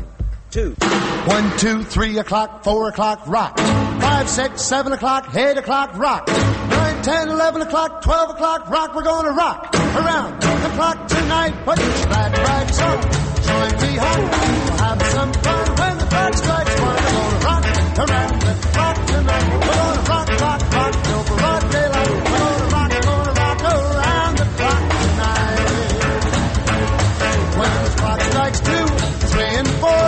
1, 2, 3 o'clock, 4 o'clock, rock. 5, 6, 7 o'clock, 8 o'clock, rock. 9, 10, 11 o'clock, 12 o'clock, rock. We're gonna rock around the clock tonight. Put your glad rags on, join me home. Have some fun when the clock strikes 1. We're gonna rock around the clock tonight. We're gonna rock, rock, rock till broad daylight. We're gonna rock around the clock tonight. When the clock strikes 2, 3 and 4.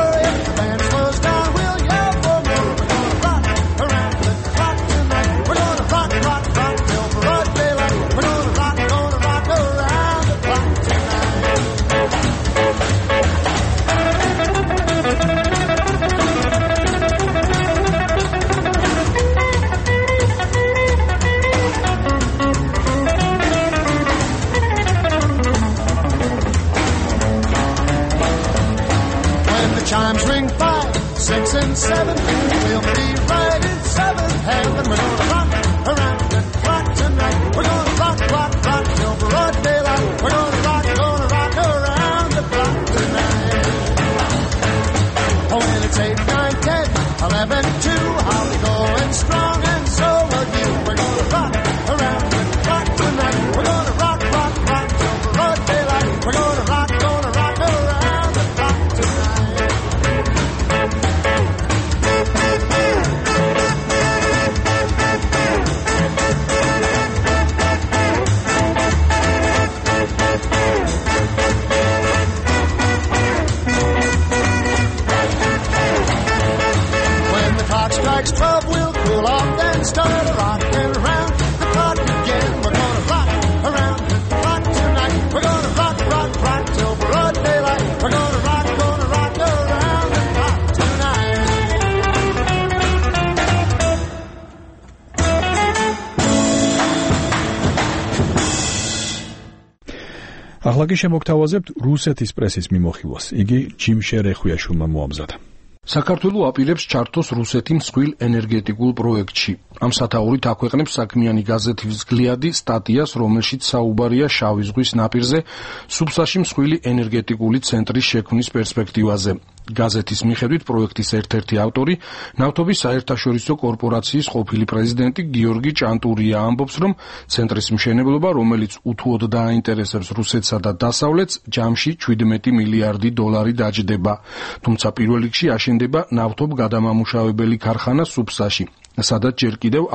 ახლა კი შემოგთავაზებთ რუსეთის პრესის მიმოხილვას. იგი ჯიმშე რეხვიაშვილმა მოამზადა. საქართველო აპირებს ჩართოს რუსეთი მსხვილ ენერგეტიკულ პროექტში. ამ სათაურით აქვეყნებს საქმიანი გაზეთის გლიადი სტატიას, რომელშიც საუბარია შავი ზღვის ნაპირზე სუფსაში მსხვილი ენერგეტიკული ცენტრის შექმნის პერსპექტივაზე. გაზეთის მიხედვით პროექტის ერთ-ერთი ავტორი, ნავთობის საერთაშორისო კორპორაციის ყოფილი პრეზიდენტი გიორგი ჭანტურია ამბობს, რომ ცენტრის მშენებლობა, რომელიც უთუოდ დააინტერესებს რუსეთსა და დასავლეთს, ჯამში 17 მილიარდი დოლარი დაჯდება. თუმცა პირველ რიგში აშენდება ნავთობგადამამუშავებელი ქარხანა სუფსაში, სადაც ჯერ კიდევ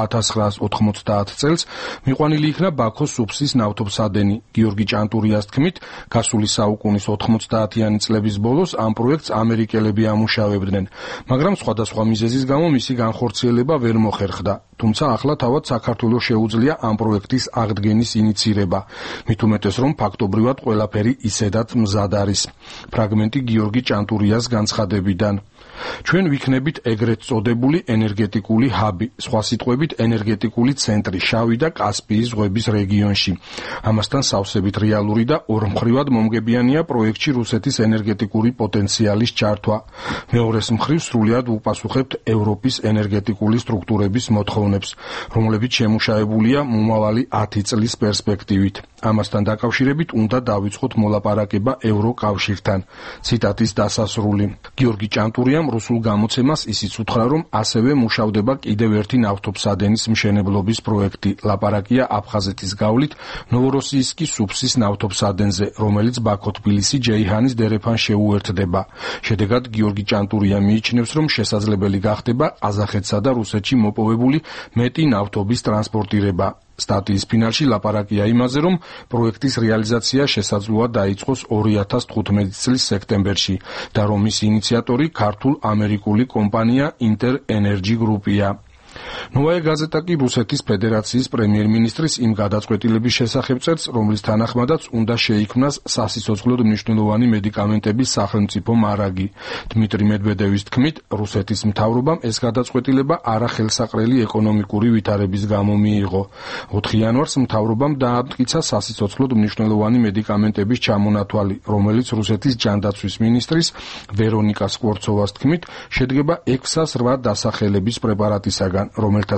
1990 წელს მიყვანილი იქნა ბაქოს სუფსის ნავთობსადენი. გიორგი ჭანტურიას თქმით, გასული საუკუნის 90-იანი წლების ბოლოს ამ პროექტს ამერიკელები ამუშავებდნენ, მაგრამ სხვადასხვა მიზეზის გამო მისი განხორციელება ვერ მოხერხდა. თუმცა ახლა თავად საქართველოს შეუძლია ამ პროექტის აღდგენის ინიცირება. მით უმეტეს, რომ ფაქტობრივად ყველაფერი ისედაც მზად არის. ფრაგმენტი გიორგი ჭანტურიას განცხადებიდან. ჩვენ ვიქნებით ეგრეთ წოდებული ენერგეტიკული ჰაბი, სხვა სიტყვებით ენერგეტიკული ცენტრი შავი და კასპიის ზღვების რეგიონში. ამასთან სავსებით რეალური და ორმხრივად მომგებიანია პროექტში რუსეთის ენერგეტიკული პოტენციალის ჩართვა. მეორეს მხრივ სრულად უპასუხებთ ევროპის ენერგეტიკული სტრუქტურების მოთხოვნებს, რომლებიც შემუშავებულია მომავალი 10 წლის პერსპექტივით. ამასთან დაკავშირებით უნდა დავიწყოთ მოლაპარაკება ევროკავშირთან. ციტატის დასასრული. გიორგი ჭანტურიამ რუსულ გამოცემას ისიც უთხრა, რომ ასევე მუშავდება კიდევ ერთი ნავთობსადენის მშენებლობის პროექტი. ლაპარაკია აფხაზეთის გავლით ნოვოროსიისკის სუფსის ნავთობსადენზე, რომელიც ბაქო-თბილისი-ჯეიჰანის დერეფან შეუერთდება. შედეგად გიორგი ჭანტურია მიიჩნევს, რომ შესაძლებელი გახდება ყაზახეთსა და რუსეთში მოპოვებული მეტი ნავთობის ტრანსპორტირება. სტატიის ფინალში ლაპარაკია იმაზე, რომ პროექტის რეალიზაცია შესაძლოა დაიწყოს 2015 წლის სექტემბერში და რომ მის ინიციატორი ქართულ-ამერიკული კომპანია ინტერ ენერჯი გრუპია. ნოვაია გაზეტა კი რუსეთის ფედერაციის პრემიერ-მინისტრის იმ გადაწყვეტილების შესახებ წერს, რომლის თანახმადაც უნდა შეიქმნას სასიცოცხლოდ მნიშვნელოვანი მედიკამენტების სახელმწიფო მარაგი. დმიტრი მედვედევის თქმით, რუსეთის მთავრობამ ეს გადაწყვეტილება არახელსაყრელი ეკონომიკური ვითარების გამო მიიღო. 4 იანვარს მთავრობამ დაამტკიცა სასიცოცხლოდ მნიშვნელოვანი მედიკამენტების ჩამონათვალი, რომელიც რუსეთის ჯანდაცვის მინისტრის ვერონიკა სკვორცოვას თქმით, შედგება 608 დასახელების პრეპარატისაგან, რომელთა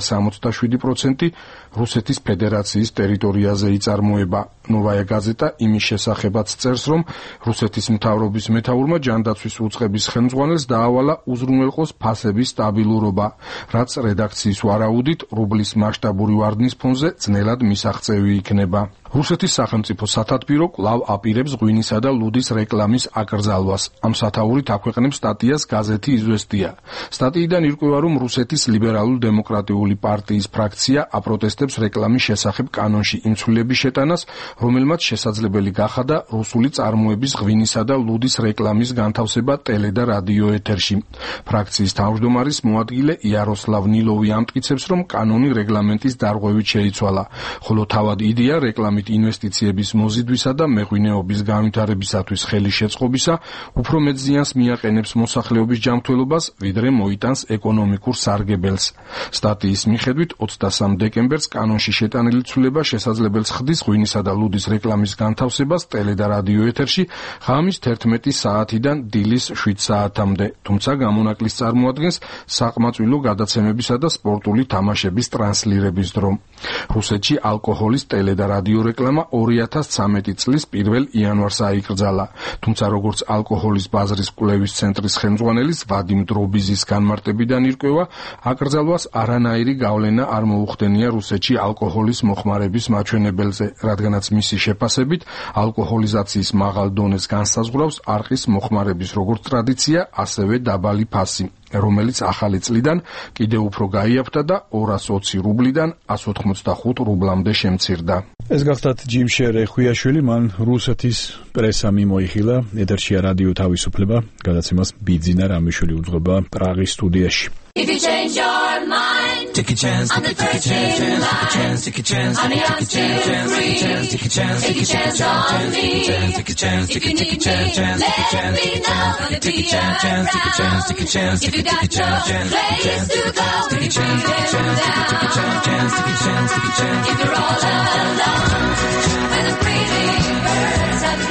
67% რუსეთის ფედერაციის ტერიტორიაზე იწარმოება. ნოვაია გაზეტა იმის შესახებაც წერს, რომ რუსეთის მთავრობის მეთაურმა ჯანდაცვის უწყების ხელმძღვანელს დაავალა უზრუნველყოს ფასების სტაბილურობა, რაც რედაქციის ვარაუდით რუბლის მასშტაბური ვარდნის ფონზე ძნელად მისაღწევი იქნება. რუსეთის სახელმწიფო სათათბირო კვლავ აპირებს ღვინისა და ლუდის რეკლამის აკრძალვას. ამ სათაურით აქვეყნებს სტატიას გაზეთი „იზვესტია“. სტატიიდან ირკვევა, რომ რუსეთის ლიბერალურ-დემოკრატიული პარტიის ფრაქცია აპროტესტებს რეკლამის შესახებ კანონში იმ ცვლილების შეტანას, რომელმაც შესაძლებელი გახადა რუსული წარმოების ღვინისა და ლუდის რეკლამის განთავსება ტელე და რადიო ეთერში. ფრაქციის თავმჯდომარის მოადგილე იაროსლავ ნილოვი ამტკიცებს, რომ კანონი რეგლამენტის დარღვევით შეიცვალა, ხოლო თავად იდეა რეკლამის ინვესტიციების მოზიდვისა და მეღვინეობის განვითარებისათვის ხელის შეწყობისა უფრო მეტ ზიანს მიაყენებს მოსახლეობის ჯანმრთელობას, ვიდრე მოიტანს ეკონომიკურ სარგებელს. სტატიის მიხედვით 23 დეკემბერს კანონში შეტანილი ცვლილება შესაძლებელს ხდის ღვინისა და ლუდის რეკლამის განთავსებას ტელე და რადიო ეთერში ღამის 11 საათიდან დილის 7 საათამდე, თუმცა გამონაკლის წარმოადგენს საყმაწვილო გადაცემებისა და სპორტული თამაშების ტრანსლირების დრო. რუსეთში ალკოჰოლის ტელე და რადიო რეკლამა 2013 წლის 1 იანვარს აიკრძალა, თუმცა როგორც ალკოჰოლის ბაზრის კვლევის ცენტრის ხელმძღვანელის ვადიმ დრობიზის განმარტებიდან ირკვევა, აკრძალვას არანაირი გავლენა არ მოუხდენია რუსეთში ალკოჰოლის მოხმარების მაჩვენებელზე, რადგანაც მისი შეფასებით ალკოჰოლიზაციის მაღალ დონეს განსაზღვრავს არყის მოხმარების როგორც ტრადიცია, ასევე დაბალი ფასი, რომელიც ახალი წლიდან კიდევ უფრო გაიაფთა და 220 რუბლიდან 185 რუბლამდე შემცირდა. ეს გახლდათ ჯიმშე რეხვიაშვილი, მან რუსეთის პრესა მიმოიხილა, ეთერშია რადიო თავისუფლება, გადაცემას ბიძინა რამიშვილი უძღვება პრაღის სტუდიაში. If you change your mind, take a chance, take a chance, take a chance, take a chance, take a chance, take a chance, take a chance on me. Take a chance, take a chance, let me know. Take a chance, take a chance, take a chance, take a chance, place to go. Take a chance, take a chance, take a chance, take a chance, take a chance. If you're all alone, when the pretty birds have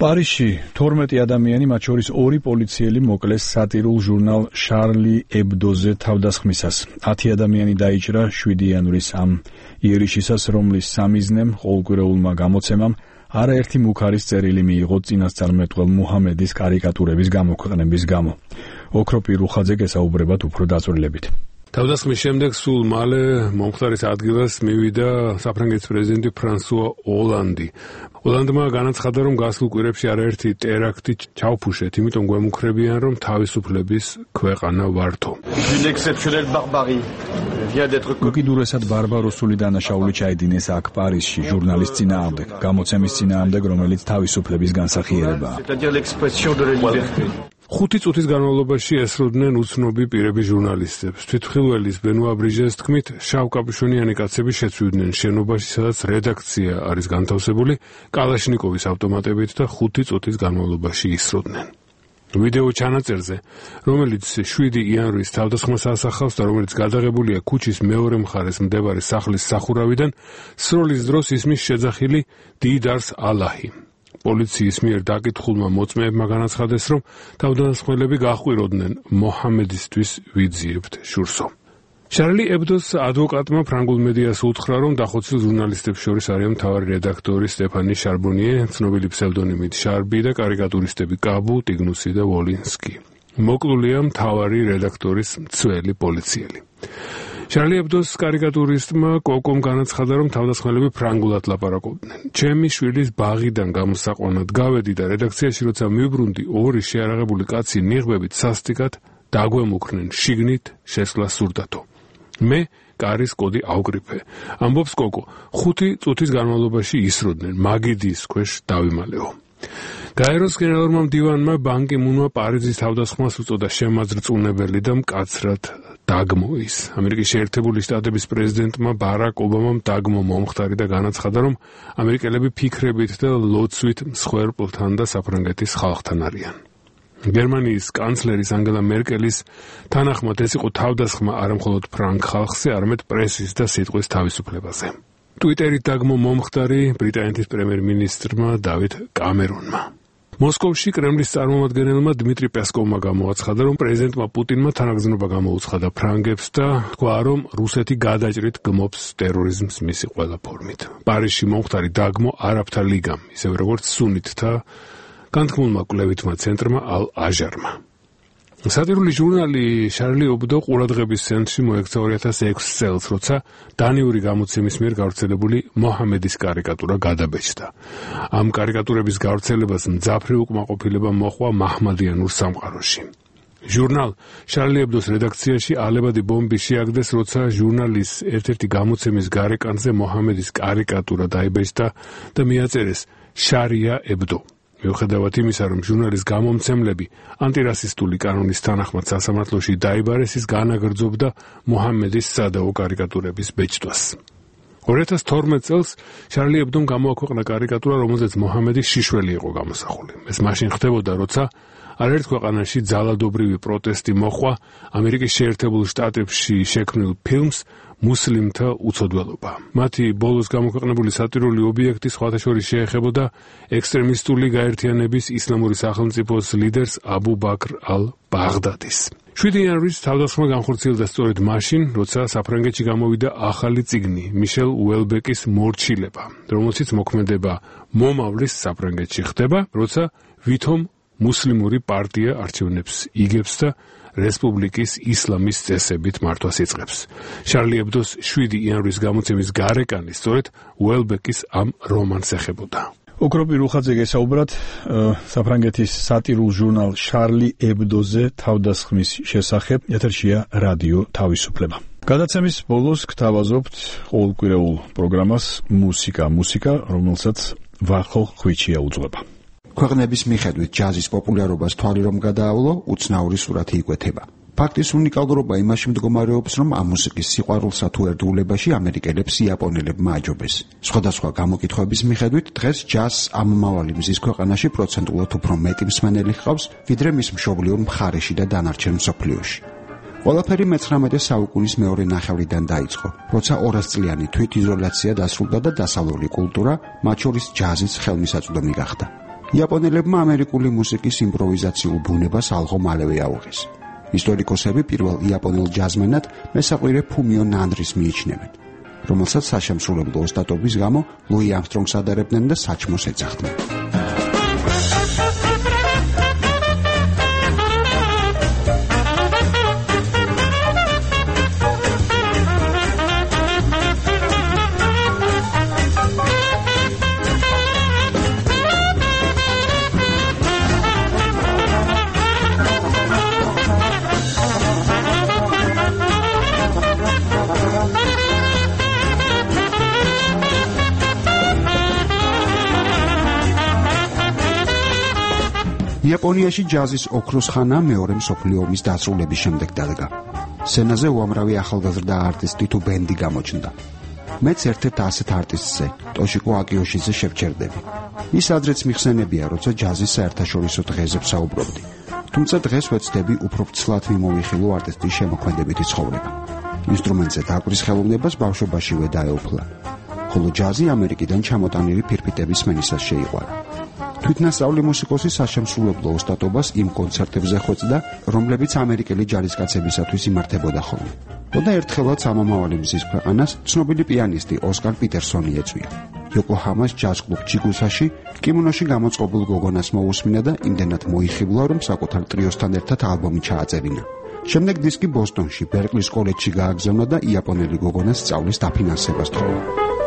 პარიზში 12 ადამიანი, მათ შორის 2 პოლიციელი მოკლეს სატირულ ჟურნალ შარლი ებდოზე თავდასხმისას. 10 ადამიანი დაიჭრა 7 იანვრის ამ იერიშისას, რომლის სამიზნემ ყოველკვირეულმა გამოცემამ არაერთი მუქარის წერილი მიიღო წინასწარმეტყველ მუჰამედის კარიკატურების გამოქვეყნების გამო. ოქროპი რუხაძე გესაუბრებათ უფრო დაწვრილებით. თავდასხმის შემდეგ სულ მალე მომხდარის ადგილას მივიდა საფრანგეთის პრეზიდენტი ფრანსუა ოლანდი. ოლანდმა განაცხადა, რომ გასულ კვირებში არაერთი ტერაქტი ჩავფუშეთ, იმიტომ გვემუქრებიან, რომ თავისუფლების ქვეყანა ვართო. უკიდურესად ბარბაროსული დანაშაული ჩაიდინეს აქ პარიზში ჟურნალის წინააღმდეგ, გამოცემის წინააღმდეგ, რომელიც თავისუფლების განსახიერებაა. 5 წუთის განმავლობაში ესროდნენ უცნობი პირები ჟურნალისტებს. თვითმხილველის ბენუა ბრიჟეს თქმით, შავკაპუშონიანი კაცები შეცვლიდნენ შენობაში, სადაც რედაქცია არის განთავსებული, კალაშნიკოვის ავტომატებით და 5 წუთის განმავლობაში ისროდნენ. ვიდეო ჩანაწერზე, რომელიც 7 იანვრის თავდასხმას ასახავს და რომელიც გადაღებულია ქუჩის მეორე მხარეს მდებარე სახლის სახურავიდან, სროლის დროს ისმის შეძახილი დიდარს ალაჰი. პოლიციის მიერ დაკითხულმა მოწმეებმა განაცხადეს, რომ თავდასხმელები გაჰყვიროდნენ მოჰამედისთვის ვიძიებთ შურსო. შარლი ებდოს ადვოკატმა ფრანგულ მედიას უთხრა, რომ დახოცილ ჟურნალისტებს შორის არიან მთავარი რედაქტორი სტეფანი შარბონიე, ცნობილი ფსევდონიმით შარბი და კარიკატურისტები კაბუ, ტიგნუსი და ვოლინსკი. მოკლულია მთავარი რედაქტორის მცველი პოლიციელი. შარლი ებდოს კარიკატურისტმა კოკომ განაცხადა, რომ თავდასხმელები ფრანგულად ლაპარაკობდნენ. ჩემი შვილის ბაღიდან გამოსაყვანად გავედი და რედაქციაში როცა მივბრუნდი, 2 შეარაღებული კაცი ნიღბებით სასტიკად დაგვემუქრნენ, შიგნით შესვლა სურდათო. მე კარის კოდი ავკრიფე. ამბობს კოკო, 5 წუთის განმავლობაში ისროდნენ, მაგიდის ქვეშ დავიმალეო. გაეროს გენერალურმა მდივანმა ბან კი მუნმა პარიზის თავდასხმას უწოდა შემაძრწუნებელი და მკაცრად დაგმოის. ამერიკის შეერთებული შტატების პრეზიდენტმა ბარაკ ობამამ დაგმო მომხდარი და განაცხადა, რომ ამერიკელები ფიქრებით და ლოცვით მსხვერპლთან და საფრანგეთის ხალხთან არიან. გერმანიის კანცლერის ანგელა მერკელის თანახმად ეს იყო თავდასხმა არამხოლოდ ფრანგ ხალხზე, არამედ პრესის და სიტყვის თავისუფლებაზე. ტვიტერით დაგმო მომხდარი ბრიტანეთის პრემიერ-მინისტრმა დავით კამერონმა. მოსკოვში კრემლის წარმომადგენელმა დმიტრი პესკოვმა გამოაცხადა, რომ პრეზიდენტმა პუტინმა თანაგზნობა გამოუცხადა ფრანგებს და თქვა, რომ რუსეთი გადაჭრით გმობს ტერორიზმს მისი ყველა ფორმით. პარიზში მომხდარი დაგმო არაბთა ლიგამ, ისევე როგორც სუნიტთა განთქმულმა კვლევითმა ცენტრმა ალ-აჟარმა. სატირული ჟურნალი შარლი ებდო ყურადღების ცენტრში მოექცა 2006 წელს, როცა დანიური გამოცემის მიერ გავრცელებული მოჰამედის კარიკატურა გადაბეჭდა. ამ კარიკატურების გავრცელებას მძაფრი უკმაყოფილება მოჰყვა მაჰმადიანურ სამყაროში. ჟურნალ შარლი ებდოს რედაქციაში ალებადი ბომბი შეაგდეს, როცა ჟურნალის ერთ-ერთი გამოცემის გარეკანზე მოჰამედის კარიკატურა დაიბეჭდა და მიაწერეს შარია ებდო. მიუხედავად იმისა, რომ ჟურნალის გამომცემლები ანტირასისტული კანონის თანახმად სასამართლოში დაიბარეს, ის განაგრძობდა მოჰამედის სადაო კარიკატურების ბეჭდვას. 2012 წელს შარლი ებდომ გამოაქვეყნა კარიკატურა, რომელზეც მოჰამედის შიშველი იყო გამოსახული. ეს მაშინ ხდებოდა, როცა არაერთ ქვეყანაში ძალადობრივი პროტესტი მოჰყვა ამერიკის შეერთებულ შტატებში შექმნილ ფილმს მუსლიმთა უცოდველობა. მათი ბოლოს გამოქვეყნებული სატირული ობიექტი სხვათა შორის შეეხებოდა ექსტრემისტული გაერთიანების ისლამური სახელმწიფოს ლიდერს აბუ ბაქრ ალ-ბაღდადის. 7 იანვრის თავდასხმა განხორციელდა სწორედ მაშინ, როცა საფრანგეთში გამოვიდა ახალი წიგნი მიშელ უელბეკის მორჩილება, რომელშიც მოქმედება მომავლის საფრანგეთში ხდება, როცა ვითომ მუსლიმური პარტია არჩევნებს იგებს და რესპუბლიკის ისლამის წესებით მართვას იწყებს. შარლი ებდოს 7 იანვრის გამოცემის გარეკანი სწორედ უელბეკის ამ რომანს ეხებოდა. ოქროპი რუხაძე გესაუბრათ საფრანგეთის სატირულ ჟურნალ შარლი ებდოზე თავდასხმის შესახებ. ეთერშია რადიო თავისუფლება. გადაცემის ბოლოს გთავაზობთ ყოველკვირეულ პროგრამას მუსიკა, რომელსაც ვახო ხვიჩია უძღვება. ქვეყნების მიხედვით ჯაზის პოპულარობას თვალი რომ გადაავლო, უცნაური სურათი იკვეთება. ფაქტის უნიკალურობა იმაში მდგომარეობს, რომ ამ მუსიკის სიყვარულსა თუ ერთგულებაში ამერიკელებს იაპონელებმა აჯობეს. სხვადასხვა გამოკითხვების მიხედვით დღეს ჯაზს ამომავალი მზის ქვეყანაში პროცენტულად უფრო მეტი მსმენელი ჰყავს, ვიდრე მის მშობლიურ მხარეში და დანარჩენ მსოფლიოში. ყველაფერი მე-19 საუკუნის მეორე ნახევრიდან დაიწყო, როცა 200 წლიანი თვითიზოლაცია დასრულდა და დასავლური კულტურა, მათ შორის ჯაზიც ხელმისაწვდომი გახდა. იაპონელებმა ამერიკული მუსიკის იმპროვიზაციულ ბუნებას ალღო მალევე აუღეს. ისტორიკოსები პირველ იაპონელ ჯაზმენად მესაყვირე ფუმიო ნანდრის მიიჩნევენ, რომელსაც საშემსრულებლო ოსტატობის გამო ლუი ამსტრონგს ადარებდნენ და საჩმოს ეძახდნენ. იაპონიაში ჯაზის ოქროს ხანა მეორე მსოფლიო ომის დასრულების შემდეგ დადგა. სცენაზე უამრავი ახალგაზრდა არტისტი თუ ბენდი გამოჩნდა. მეც ერთ-ერთ ასეთ არტისტზე, ტოშიკო აკიოშიძე შევჩერდები. ის ადრეც მიხსენებია, როცა ჯაზის საერთაშორისო დღეზე ვსაუბრობდი. თუმცა დღეს ვეცდები უფრო ფცლად მიმოვიხილო არტისტის შემოქმედებითი ცხოვრება. ინსტრუმენტზე დაკვრის ხელოვნებას ბავშვობაშივე დაეუფლა. ხოლო ჯაზი ამერიკიდან ჩამოტანილი ფირფიტების მენისას შეიყვარა. თვითნასწავლი მუსიკოსი საშემსრულებლო ოსტატობას იმ კონცერტებზე ხვეწდა, რომლებიც ამერიკელი ჯარისკაცებისათვის იმართებოდა ხოლმე. და ერთხელაც ამომავალი მზის ქვეყანას ცნობილი პიანისტი ოსკარ პიტერსონი ეწვია. იოკოჰამას ჯაზ კლუბ ჩიგუსაში კიმონოში გამოწყობილ გოგონას მოусმინა და იმდენად მოიხიბლა, რომ საკუთარ ტრიოსთან ერთად ალბომი ჩააწერინა. შემდეგ დისკი ბოსტონში, ბერკლის კოლეჯში გააგზავნა და იაპონელი გოგონას სწავლის დაფინანსებას თხოვა.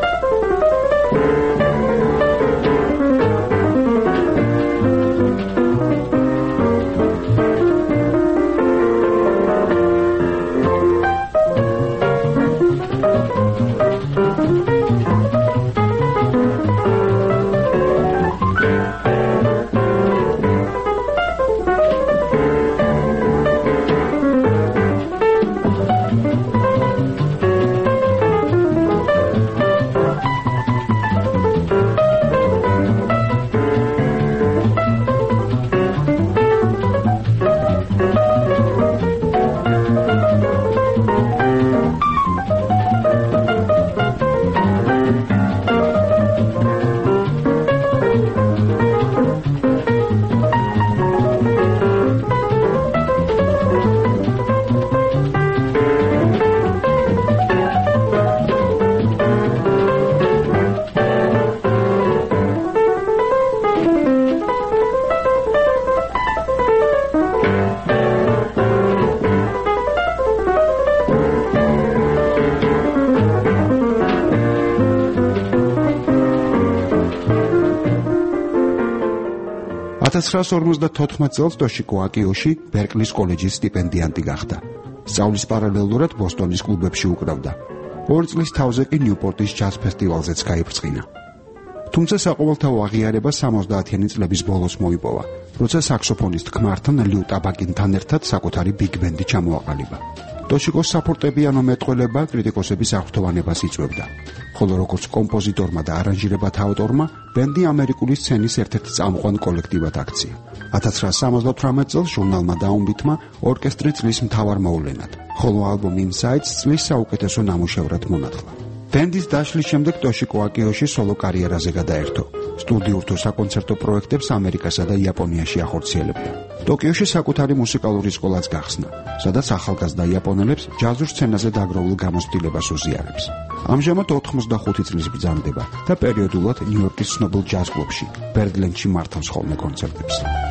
წელს ტოშიკო აკიოში ბერკლის კოლეჯის სტიპენდიანტი გახდა. სწავლის პარალელურად ბოსტონის კლუბებში უკრავდა. 2 წლის თავზე კი ნიუპორტის ჯაზ ფესტივალზეც გაიბრწყინა. თუმცა საყოველთაო აღიარება 70-იანი წლების ბოლოს მოიპოვა, როცა საქსოფონისტ ქმართან ლიუ ტაბაკინთან ერთად საკუთარი ბიგ ბენდი ჩამოაყალიბა. ტოშიკოს საფორტეპიანო მეტყველება კრიტიკოსების აღფრთოვანებას იწვევდა. ხოლო როგორც კომპოზიტორმა და არანჟირებათა ავტორმა, ბენდი ამერიკული სცენის ერთ-ერთ წამყვან კოლექტივად აქცია. 1978 წელს ჟურნალმა Downbeat-მა ორკესტრი წლის მთავარ მოვლენად, ხოლო ალბომი Insights წლის საუკეთესო ნამუშევრად მონათლა. ბენდის დაშლის შემდეგ ტოშიკო აკიოში სოლო კარიერაზე გადაერთო. სტუდიურ თუ საკონცერტო პროექტებს ამერიკასა და იაპონიაში ახორციელებდა. ტოკიოში საკუთარი მუსიკალური სკოლაც გახსნა, სადაც ახალგაზრდა იაპონელებს ჯაზურ სცენაზე დაგროვილ გამოცდილებას უზიარებს. ამჟამად 85 წლის ბრძანდება და პერიოდულად ნიუ-იორკის ცნობილ ჯაზ კლუბში, ბერგლენში მართავს ხოლმე კონცერტებს.